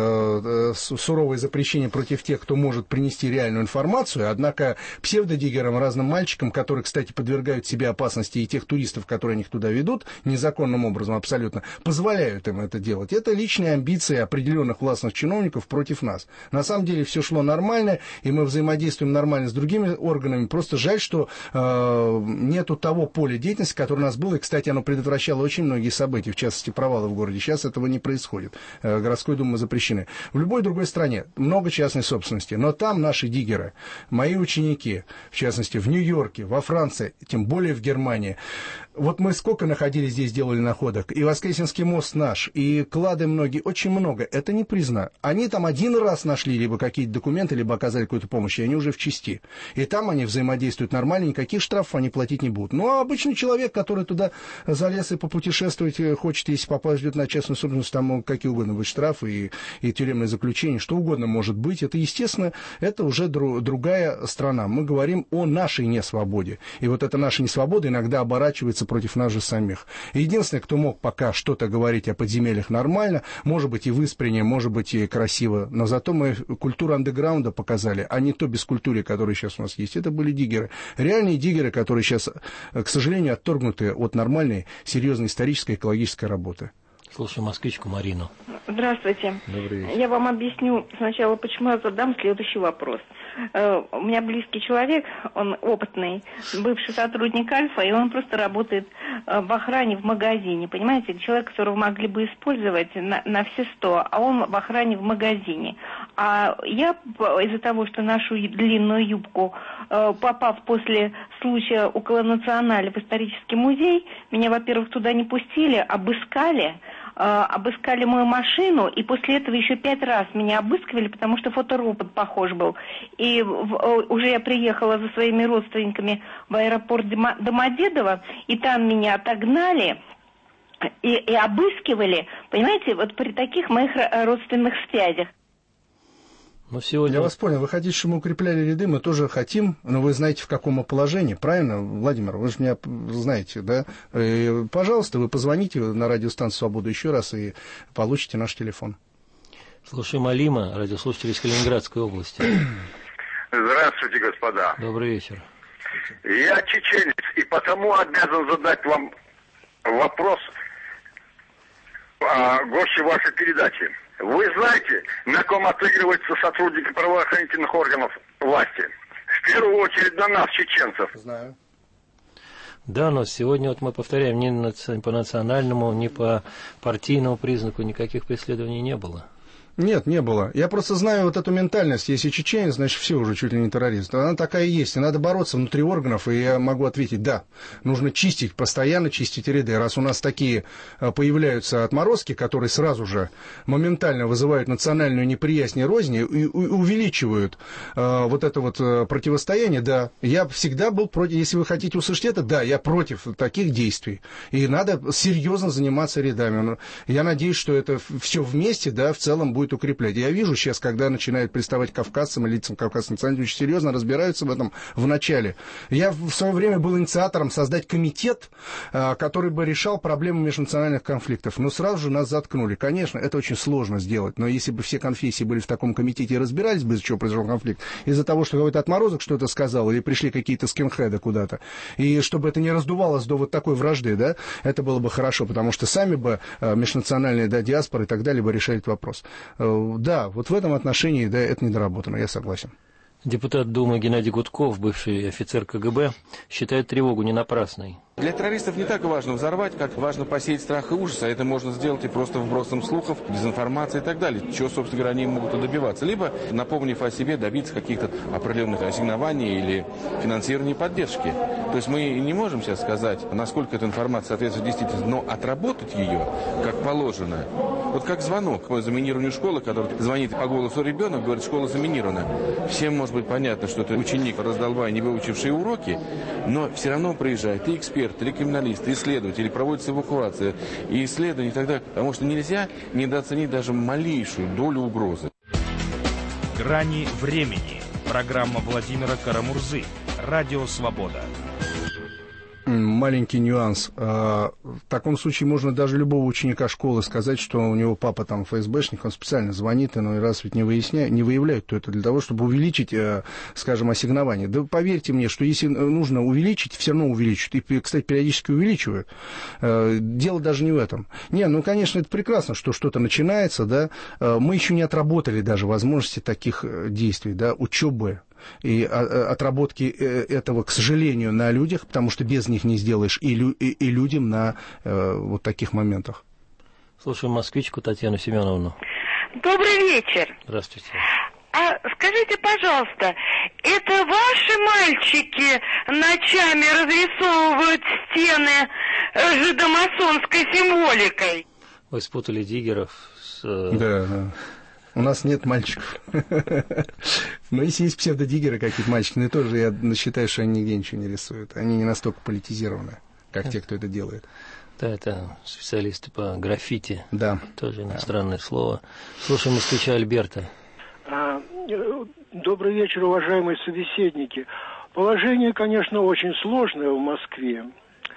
э, суровые запрещения против тех, кто может принести реальную информацию, однако псевдодиггерам, разным мальчикам, которые, кстати, подвергают себе опасности, и тех туристов, которые их туда ведут, незаконным образом абсолютно, позволяют им это делать. Это личные амбиции определенных властных чиновников против нас. На самом деле все шло нормально, и мы взаимодействуем нормально с другими органами. Просто жаль, что э, нету того поля деятельности, которое у нас было, и, кстати, оно предотвращало очень многие события, в частности, провалы в городе. Сейчас этого не происходит. Городской думой запрещены. В любой другой стране много частной собственности, но там наши диггеры, мои ученики, в частности, в Нью-Йорке, во Франции, тем более в Германии. Вот мы сколько находились здесь, делали находок, и Воскресенский мост наш, и клады многие, очень много, это не признано. Они там один раз нашли либо какие-то документы, либо оказали какую-то помощь, и они уже в части. И там они взаимодействуют нормально, никаких штрафов они платить не будут. Ну, а обычный человек, который туда залез и попутешествовать хочет, если попадет на частную собственность, там какие угодно быть штрафы и, и тюремное заключение, что угодно может быть. Это, естественно, это уже дру, другая страна. Мы говорим о нашей несвободе. И вот эта наша несвобода иногда оборачивается против нас же самих. Единственное, кто мог пока что-то говорить о подземельях нормально, может быть и в Исприне, может быть и красиво, но зато мы культуру андеграунда показали, а не то бескультурье, которое сейчас у нас есть. Это были диггеры. Реальные диггеры, которые сейчас, к сожалению, отторгнуты от нормальной, серьезной исторической, экологической работы. Слушаю москвичку Марину. Здравствуйте. Добрый вечер. Я вам объясню сначала, почему я задам следующий вопрос. У меня близкий человек, он опытный, бывший сотрудник Альфа, и он просто работает в охране в магазине. Понимаете, человек, которого могли бы использовать на, на все сто, а он в охране в магазине. А я из-за того, что ношу длинную юбку, попав после случая около Националя в исторический музей, меня, во-первых, туда не пустили, обыскали, обыскали мою машину, и после этого еще пять раз меня обыскивали, потому что фоторобот похож был. И в, уже я приехала за своими родственниками в аэропорт Домодедово, и там меня отогнали и, и обыскивали, понимаете, вот при таких моих родственных связях. Но сегодня... Я вас понял, вы хотите, чтобы мы укрепляли ряды, мы тоже хотим, но вы знаете, в каком мы положении, правильно, Владимир? Вы же меня знаете, да? И, пожалуйста, вы позвоните на радиостанцию «Свобода» еще раз и получите наш телефон. Слушаем Алима, радиослушатель из Калининградской области. Здравствуйте, господа. Добрый вечер. Я чеченец, и потому обязан задать вам вопрос о гости вашей передачи. Вы знаете, на ком отыгрываются сотрудники правоохранительных органов власти? В первую очередь на нас, чеченцев. Знаю. Да, но сегодня вот мы повторяем, ни по национальному, ни по партийному признаку никаких преследований не было. Нет, не было. Я просто знаю вот эту ментальность. Если чеченец, значит, все уже чуть ли не террорист. Она такая и есть. И надо бороться внутри органов. И я могу ответить, да, нужно чистить, постоянно чистить ряды. Раз у нас такие появляются отморозки, которые сразу же моментально вызывают национальную неприязнь и рознь, и увеличивают э, вот это вот противостояние, да, я всегда был против. Если вы хотите услышать это, да, я против таких действий. И надо серьезно заниматься рядами. Я надеюсь, что это все вместе, да, в целом будет укреплять. Я вижу сейчас, когда начинают приставать к кавказцам и лицам кавказских национальностей, очень серьезно разбираются в этом в начале. Я в свое время был инициатором создать комитет, который бы решал проблемы межнациональных конфликтов. Но сразу же нас заткнули. Конечно, это очень сложно сделать, но если бы все конфессии были в таком комитете и разбирались бы, из-за чего произошел конфликт, из-за того, что какой-то отморозок что-то сказал, или пришли какие-то скинхеды куда-то, и чтобы это не раздувалось до вот такой вражды, да, это было бы хорошо, потому что сами бы межнациональные, да, диаспоры и так далее бы решали этот вопрос. Да, вот в этом отношении, да, это недоработано, я согласен. Депутат Думы Геннадий Гудков, бывший офицер ка гэ бэ, считает тревогу не напрасной. Для террористов не так важно взорвать, как важно посеять страх и ужас, а это можно сделать и просто вбросом слухов, дезинформации и так далее, чего, собственно говоря, они могут и добиваться. Либо, напомнив о себе, добиться каких-то определенных ассигнований или финансирования поддержки. То есть мы не можем сейчас сказать, насколько эта информация соответствует действительности, но отработать ее как положено. Вот как звонок по заминированию школы, который звонит по голосу ребенок, говорит, школа заминирована. Всем может быть понятно, что это ученик, раздолбай, не выучивший уроки, но все равно приезжает и эксперт, или криминалисты, исследователи, проводится эвакуация и исследования и так далее. Потому что нельзя недооценить даже малейшую долю угрозы. Грани времени. Программа Владимира Карамурзы. Радио «Свобода». маленький нюанс. В таком случае можно даже любого ученика школы сказать, что у него папа там ФСБшник, он специально звонит, и ну, раз ведь не, выясняет, не выявляют, то это для того, чтобы увеличить, скажем, ассигнование. Да поверьте мне, что если нужно увеличить, все равно увеличат. И, кстати, периодически увеличивают. Дело даже не в этом. Не, ну, конечно, это прекрасно, что что-то начинается, да. Мы еще не отработали даже возможности таких действий, да, учебы. И отработки этого, к сожалению, на людях, потому что без них не сделаешь, и, лю, и, и людям на э, вот таких моментах. Слушаем москвичку Татьяну Семеновну. Добрый вечер. Здравствуйте. А скажите, пожалуйста, это ваши мальчики ночами разрисовывают стены жидомасонской символикой? Вы спутали диггеров с... Да, да. У нас нет мальчиков. Но если есть псевдодиггеры какие-то мальчики, ну тоже я считаю, что они нигде ничего не рисуют. Они не настолько политизированы, как те, кто это делает. Да, это специалисты по граффити. Да. Тоже иностранное слово. Слушаем москвича Альберта. Добрый вечер, уважаемые собеседники. Положение, конечно, очень сложное в Москве.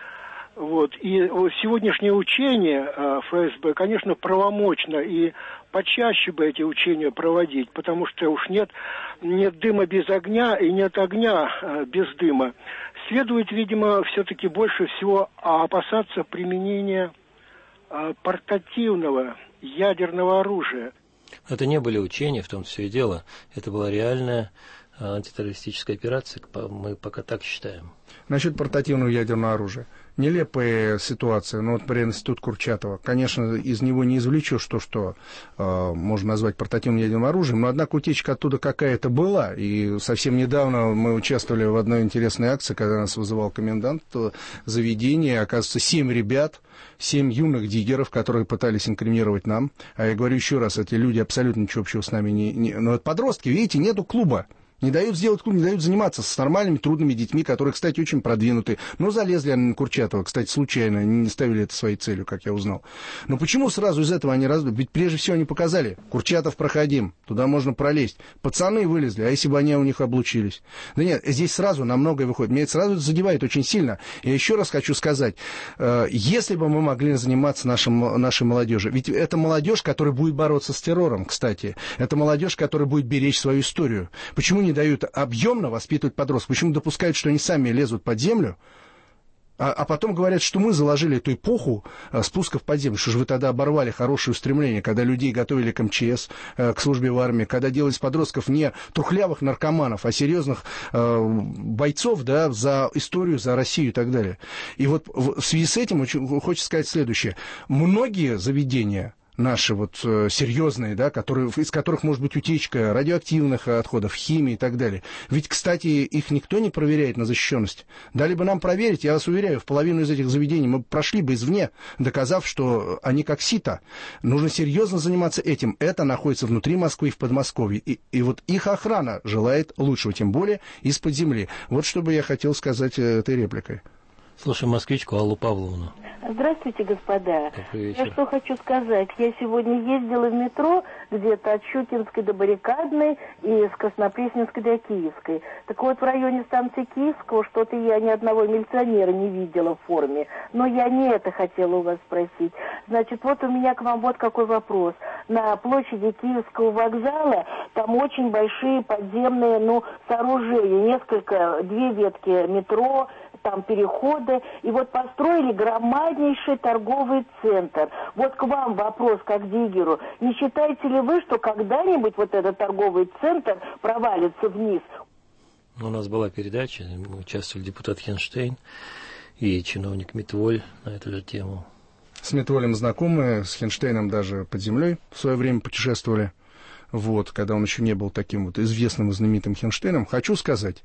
Вот. И вот сегодняшнее учение ФСБ, конечно, правомочно, и почаще бы эти учения проводить, потому что уж нет, нет дыма без огня и нет огня без дыма. Следует, видимо, все-таки больше всего опасаться применения портативного ядерного оружия. Это не были учения, в том все и дело. Это была реальная антитеррористическая операция, мы пока так считаем. Насчет портативного ядерного оружия. Нелепая ситуация. Ну, вот, например, институт Курчатова. Конечно, из него не извлечешь то, что э, можно назвать портативным ядерным оружием, но, однако, утечка оттуда какая-то была. И совсем недавно мы участвовали в одной интересной акции, когда нас вызывал комендант заведения. Оказывается, семь ребят, семь юных диггеров, которые пытались инкриминировать нам. А я говорю еще раз, эти люди абсолютно ничего общего с нами не... не... Но это подростки, видите, нету клуба. Не дают сделать клуб, не дают заниматься с нормальными, трудными детьми, которые, кстати, очень продвинуты. Но залезли они на Курчатова, кстати, случайно, не ставили это своей целью, как я узнал. Но почему сразу из этого они раздут? Ведь прежде всего они показали, Курчатов проходим, туда можно пролезть. Пацаны вылезли, а если бы они у них облучились? Да нет, здесь сразу на многое выходит. Меня это сразу задевает очень сильно. Я еще раз хочу сказать, если бы мы могли заниматься нашим, нашей молодежью, ведь это молодежь, которая будет бороться с террором, кстати. Это молодежь, которая будет беречь свою историю. Почему не дают объемно воспитывать подростков? Почему допускают, что они сами лезут под землю, а, а потом говорят, что мы заложили эту эпоху а, спусков под землю? Что же вы тогда оборвали хорошее устремление, когда людей готовили к МЧС, а, к службе в армии, когда делали из подростков не трухлявых наркоманов, а серьезных а, бойцов, да, за историю, за Россию и так далее. И вот в, в связи с этим очень, хочется сказать следующее. Многие заведения наши вот серьезные, да, которые, из которых может быть утечка радиоактивных отходов, химии и так далее. Ведь, кстати, их никто не проверяет на защищенность. Дали бы нам проверить, я вас уверяю, в половину из этих заведений мы прошли бы извне, доказав, что они как сито. Нужно серьезно заниматься этим. Это находится внутри Москвы и в Подмосковье. И, и вот их охрана желает лучшего, тем более из-под земли. Вот что бы я хотел сказать этой репликой. Слушаем москвичку Аллу Павловну. Здравствуйте, господа. Добрый вечер. Я что хочу сказать. Я сегодня ездила в метро где-то от Щукинской до Баррикадной и с Краснопресненской до Киевской. Так вот, в районе станции Киевского что-то я ни одного милиционера не видела в форме. Но я не это хотела у вас спросить. Значит, вот у меня к вам вот какой вопрос. На площади Киевского вокзала там очень большие подземные, ну, сооружения. Несколько, две ветки метро, там переходы, и вот построили громаднейший торговый центр. Вот к вам вопрос, как диггеру. Не считаете ли вы, что когда-нибудь вот этот торговый центр провалится вниз? У нас была передача, мы участвовали депутат Хенштейн и чиновник Митволь на эту же тему. С Митволем знакомы, с Хенштейном даже под землей в свое время путешествовали. Вот, когда он еще не был таким вот известным и знаменитым Хенштейном. Хочу сказать,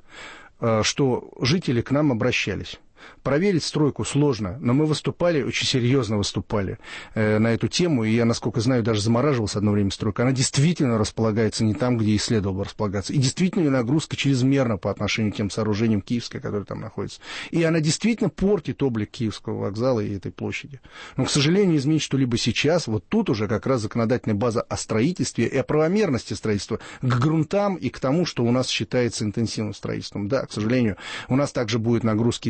что жители к нам обращались. Проверить стройку сложно, но мы выступали, очень серьезно выступали э, на эту тему, и я, насколько знаю, даже замораживался одно время стройка. Она действительно располагается не там, где и следовало бы располагаться. И действительно нагрузка чрезмерна по отношению к тем сооружениям Киевской, которые там находятся. И она действительно портит облик Киевского вокзала и этой площади. Но, к сожалению, изменить что-либо сейчас, вот тут уже как раз законодательная база о строительстве и о правомерности строительства к грунтам и к тому, что у нас считается интенсивным строительством. Да, к сожалению, у нас также будут нагрузки осуществляться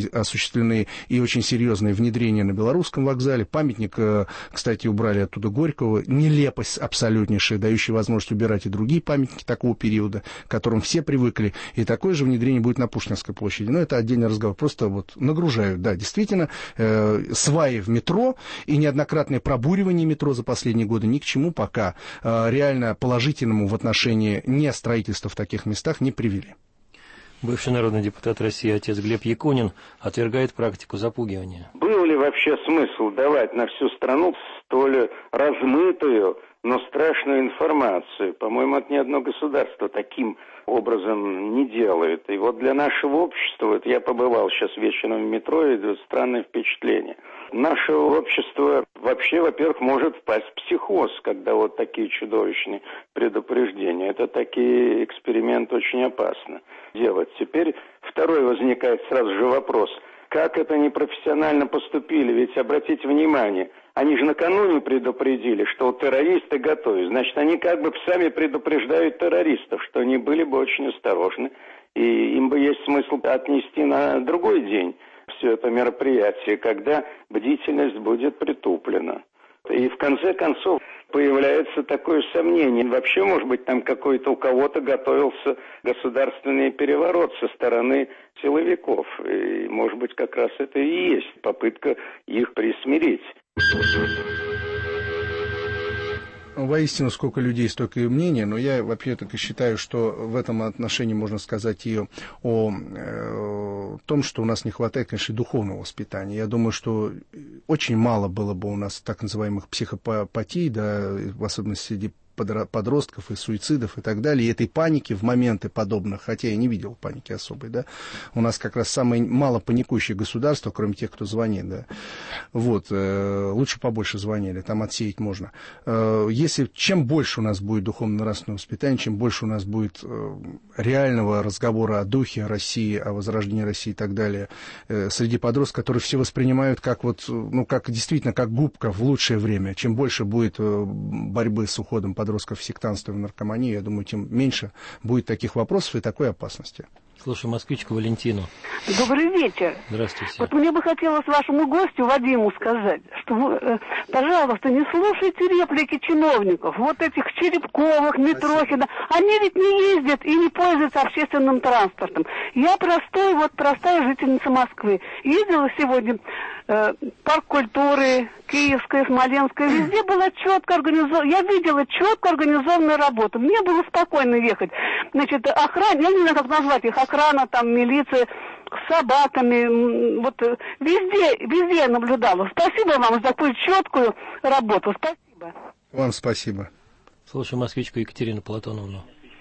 многочисленные и очень серьезные внедрения на Белорусском вокзале. Памятник, кстати, убрали оттуда Горького. Нелепость абсолютнейшая, дающая возможность убирать и другие памятники такого периода, к которым все привыкли. И такое же внедрение будет на Пушкинской площади. Но это отдельный разговор. Просто вот нагружают. Да, действительно, э, сваи в метро и неоднократное пробуривание метро за последние годы ни к чему пока э, реально положительному в отношении не строительства в таких местах не привели. Бывший народный депутат России отец Глеб Якунин отвергает практику запугивания. Был ли вообще смысл давать на всю страну столь размытую, но страшную информацию? По-моему, это ни одно государство таким образом не делает. И вот для нашего общества, вот я побывал сейчас вечером в метро, и странное впечатление. Наше общество вообще, во-первых, может впасть в психоз, когда вот такие чудовищные предупреждения. Это такие эксперименты очень опасно делать. Теперь второй возникает сразу же вопрос. Как это непрофессионально поступили? Ведь обратите внимание, они же накануне предупредили, что террористы готовы. Значит, они как бы сами предупреждают террористов, что они были бы очень осторожны. И им бы есть смысл отнести на другой день все это мероприятие, когда бдительность будет притуплена. И в конце концов появляется такое сомнение. Вообще, может быть, там какой-то у кого-то готовился государственный переворот со стороны силовиков. И, может быть, как раз это и есть попытка их присмирить. Воистину, сколько людей, столько и мнений, но я вообще так и считаю, что в этом отношении можно сказать и о э, том, что у нас не хватает, конечно, духовного воспитания. Я думаю, что очень мало было бы у нас так называемых психопатий, да, в особенности среди подростков и суицидов и так далее, и этой паники в моменты подобных, хотя я не видел паники особой, да, у нас как раз самое мало паникующее государство, кроме тех, кто звонит, да, вот, э, лучше побольше звонили, там отсеять можно. Э, если, чем больше у нас будет духовно-нравственного воспитания, чем больше у нас будет э, реального разговора о духе, о России, о возрождении России и так далее, э, среди подростков, которые все воспринимают как вот, ну, как действительно, как губка в лучшее время, чем больше будет э, борьбы с уходом подростков в сектантство и в наркоманию, я думаю, тем меньше будет таких вопросов и такой опасности. Слушай, москвичку Валентину. Добрый вечер. Здравствуйте. Вот мне бы хотелось вашему гостю Вадиму сказать, что вы, э, пожалуйста, не слушайте реплики чиновников, вот этих Черепковых, Митрохина. Они ведь не ездят и не пользуются общественным транспортом. Я простой, вот простая жительница Москвы. Ездила сегодня э, парк культуры, Киевская, Смоленская, везде было четко организовано. Я видела четко организованную работу. Мне было спокойно ехать. Значит, охрана, я не знаю, как назвать их, охрана, там, милиция, с собаками, вот везде, везде я наблюдала. Спасибо вам за такую четкую работу. Спасибо. Вам спасибо. Слушаю москвичку Екатерину Платоновну.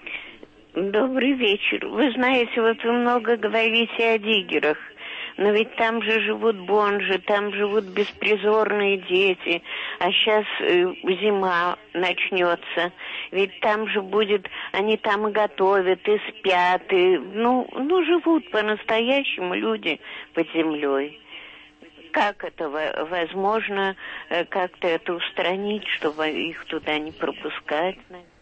Добрый вечер. Вы знаете, вот вы много говорите о диггерах. Но ведь там же живут бомжи, там живут беспризорные дети, а сейчас э, зима начнется, ведь там же будет, они там и готовят, и спят, и, ну, ну, живут по-настоящему люди под землей. Как это возможно, как-то это устранить, чтобы их туда не пропускать?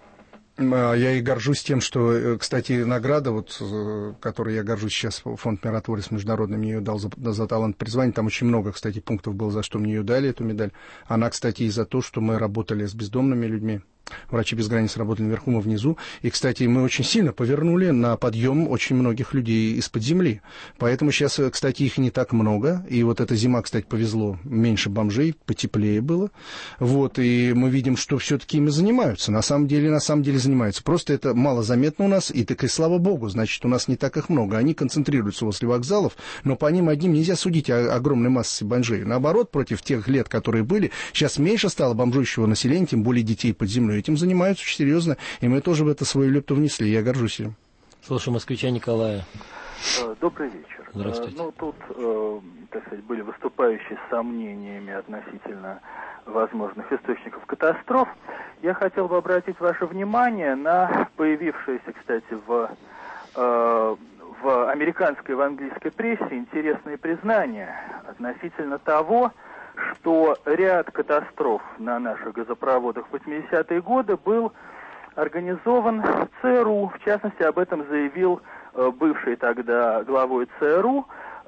Я и горжусь тем, что, кстати, награда, вот, которой я горжусь сейчас, фонд «Миротворец» международный мне ее дал за, за талант призвания. Там очень много, кстати, пунктов было, за что мне ее дали, эту медаль. Она, кстати, и за то, что мы работали с бездомными людьми. Врачи без границ работали наверху, мы внизу. И, кстати, мы очень сильно повернули на подъем очень многих людей из-под земли. Поэтому сейчас, кстати, их не так много. И вот эта зима, кстати, повезло, меньше бомжей, потеплее было. Вот, и мы видим, что все-таки ими занимаются. На самом деле, на самом деле занимаются. Просто это мало заметно у нас, и так и слава богу, значит, у нас не так их много. Они концентрируются возле вокзалов, но по ним одним нельзя судить о огромной массе бомжей. Наоборот, против тех лет, которые были, сейчас меньше стало бомжующего населения, тем более детей под землей. Этим занимаются очень серьезно, и мы тоже в это свою лепту внесли. Я горжусь им. Слушаю москвича Николая. Добрый вечер. Здравствуйте. Ну, тут, э, так сказать, были выступающие с сомнениями относительно возможных источников катастроф. Я хотел бы обратить ваше внимание на появившиеся, кстати, в, э, в американской и в английской прессе интересные признания относительно того, что ряд катастроф на наших газопроводах в восьмидесятые годы был организован ЦРУ. В частности, об этом заявил э, бывший тогда главой ЦРУ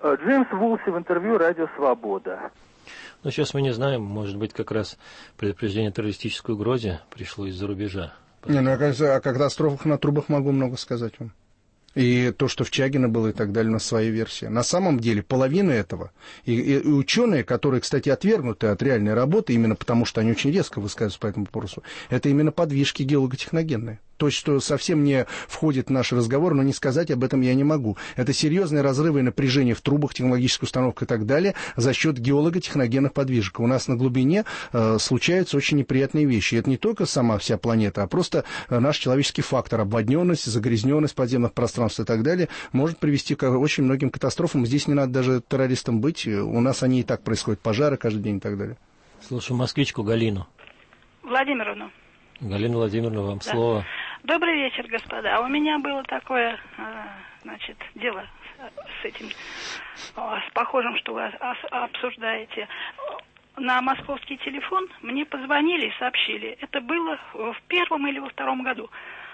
Джеймс Вулси в интервью «Радио Свобода». Ну, сейчас мы не знаем, может быть, как раз предупреждение о террористической угрозе пришло из-за рубежа. Не, ну, о катастрофах на трубах могу много сказать вам. И то, что в Чагино было и так далее, на своей версии. На самом деле половина этого, и, и, и ученые, которые, кстати, отвергнуты от реальной работы, именно потому что они очень резко высказываются по этому вопросу, это именно подвижки геологотехногенные. То, что совсем не входит в наш разговор, но не сказать об этом я не могу. Это серьезные разрывы и напряжения в трубах, технологическая установка и так далее за счет геолого-техногенных подвижек. У нас на глубине э, случаются очень неприятные вещи. И это не только сама вся планета, а просто э, наш человеческий фактор, обводненность, загрязненность подземных пространств и так далее, может привести к очень многим катастрофам. Здесь не надо даже террористам быть. У нас они и так происходят, пожары каждый день и так далее. Слушаю москвичку Галину. Владимировну. Галина Владимировна, вам да. слово. Добрый вечер, господа. У меня было такое, значит, дело с этим, с похожим, что вы обсуждаете. На московский телефон мне позвонили и сообщили. Это было в первом или во втором году.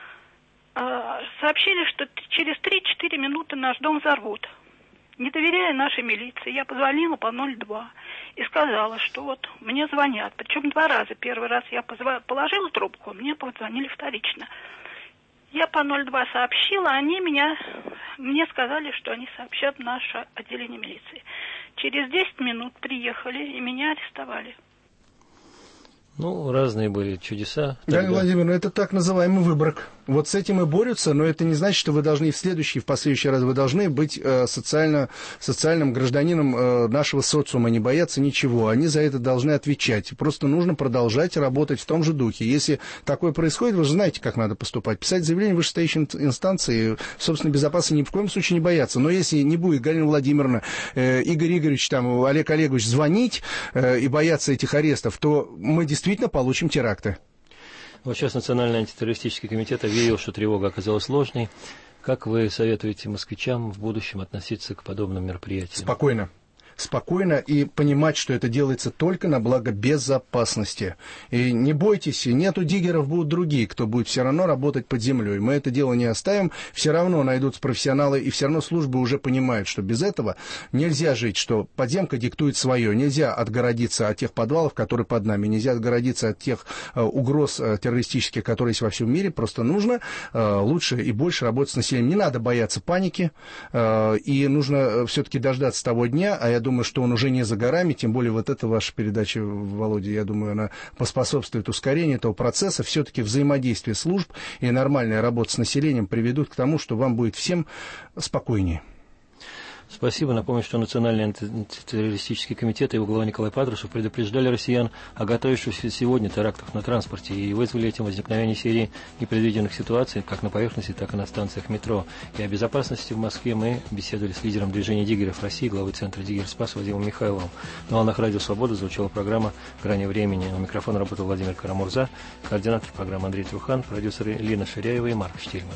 Сообщили, что через три-четыре минуты наш дом взорвут. Не доверяя нашей милиции, я позвонила по ноль два и сказала, что вот мне звонят. Причем два раза. Первый раз я позв... положила трубку, мне позвонили вторично. Я по ноль два сообщила, они меня, мне сказали, что они сообщат в наше отделение милиции. Через десять минут приехали и меня арестовали. Ну, разные были чудеса. Галина Владимировна, это так называемый выборок. Вот с этим и борются, но это не значит, что вы должны в следующий, в последующий раз вы должны быть э, социально, социальным гражданином э, нашего социума, не бояться ничего. Они за это должны отвечать. Просто нужно продолжать работать в том же духе. Если такое происходит, вы же знаете, как надо поступать. Писать заявление в вышестоящей инстанции, собственной безопасности ни в коем случае не бояться. Но если не будет Галина Владимировна, э, Игорь Игоревич, там, Олег Олегович звонить э, и бояться этих арестов, то мы действительно получим теракты. Вот сейчас Национальный антитеррористический комитет объявил, что тревога оказалась ложной. Как вы советуете москвичам в будущем относиться к подобным мероприятиям? Спокойно. Спокойно и понимать, что это делается только на благо безопасности. И не бойтесь, нету диггеров, будут другие, кто будет все равно работать под землей. Мы это дело не оставим, все равно найдутся профессионалы, и все равно службы уже понимают, что без этого нельзя жить, что подземка диктует свое. Нельзя отгородиться от тех подвалов, которые под нами, нельзя отгородиться от тех э, угроз э, террористических, которые есть во всем мире. Просто нужно э, лучше и больше работать с населением. Не надо бояться паники, э, и нужно все-таки дождаться того дня, а я думаю, Думаю, что он уже не за горами, тем более вот эта ваша передача, Володя, я думаю, она поспособствует ускорению этого процесса. Все-таки взаимодействие служб и нормальная работа с населением приведут к тому, что вам будет всем спокойнее. Спасибо. Напомню, что Национальный антитеррористический комитет и его глава Николай Патрушев предупреждали россиян о готовящихся сегодня терактах на транспорте и вызвали этим возникновение серии непредвиденных ситуаций как на поверхности, так и на станциях метро. И о безопасности в Москве мы беседовали с лидером движения диггеров России, главой центра «Диггер Спас» Вадимом Михайловым. На волнах «Радио Свобода» звучала программа «Грани времени». У микрофона работал Владимир Карамурза, координатор программы Андрей Трухан, продюсеры Лина Ширяева и Марк Штильман.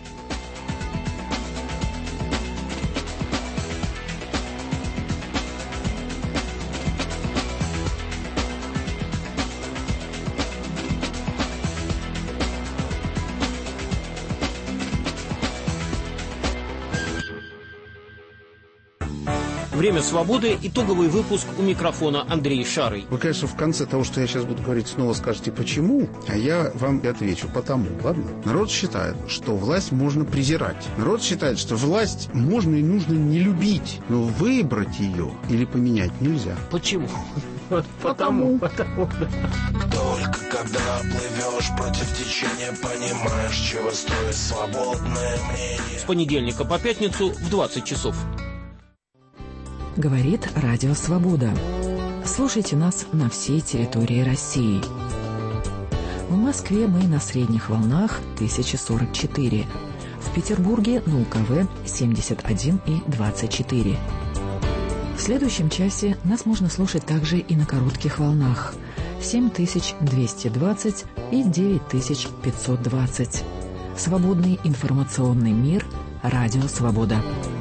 Время свободы. Итоговый выпуск, у микрофона Андрей Шарый. Вы, конечно, в конце того, что я сейчас буду говорить, снова скажете «почему?», а я вам и отвечу «потому». Ладно? Народ считает, что власть можно презирать. Народ считает, что власть можно и нужно не любить, но выбрать ее или поменять нельзя. Почему? Вот потому. Потому. Только когда плывешь против течения, понимаешь, чего стоит свободное мнение. С понедельника по пятницу в двадцать часов. Говорит Радио Свобода. Слушайте нас на всей территории России. В Москве мы на средних волнах тысяча сорок четыре. В Петербурге на УКВ семьдесят один и двадцать четыре. В следующем часе нас можно слушать также и на коротких волнах семь тысяч двести двадцать и девять тысяч пятьсот двадцать. Свободный информационный мир. Радио Свобода.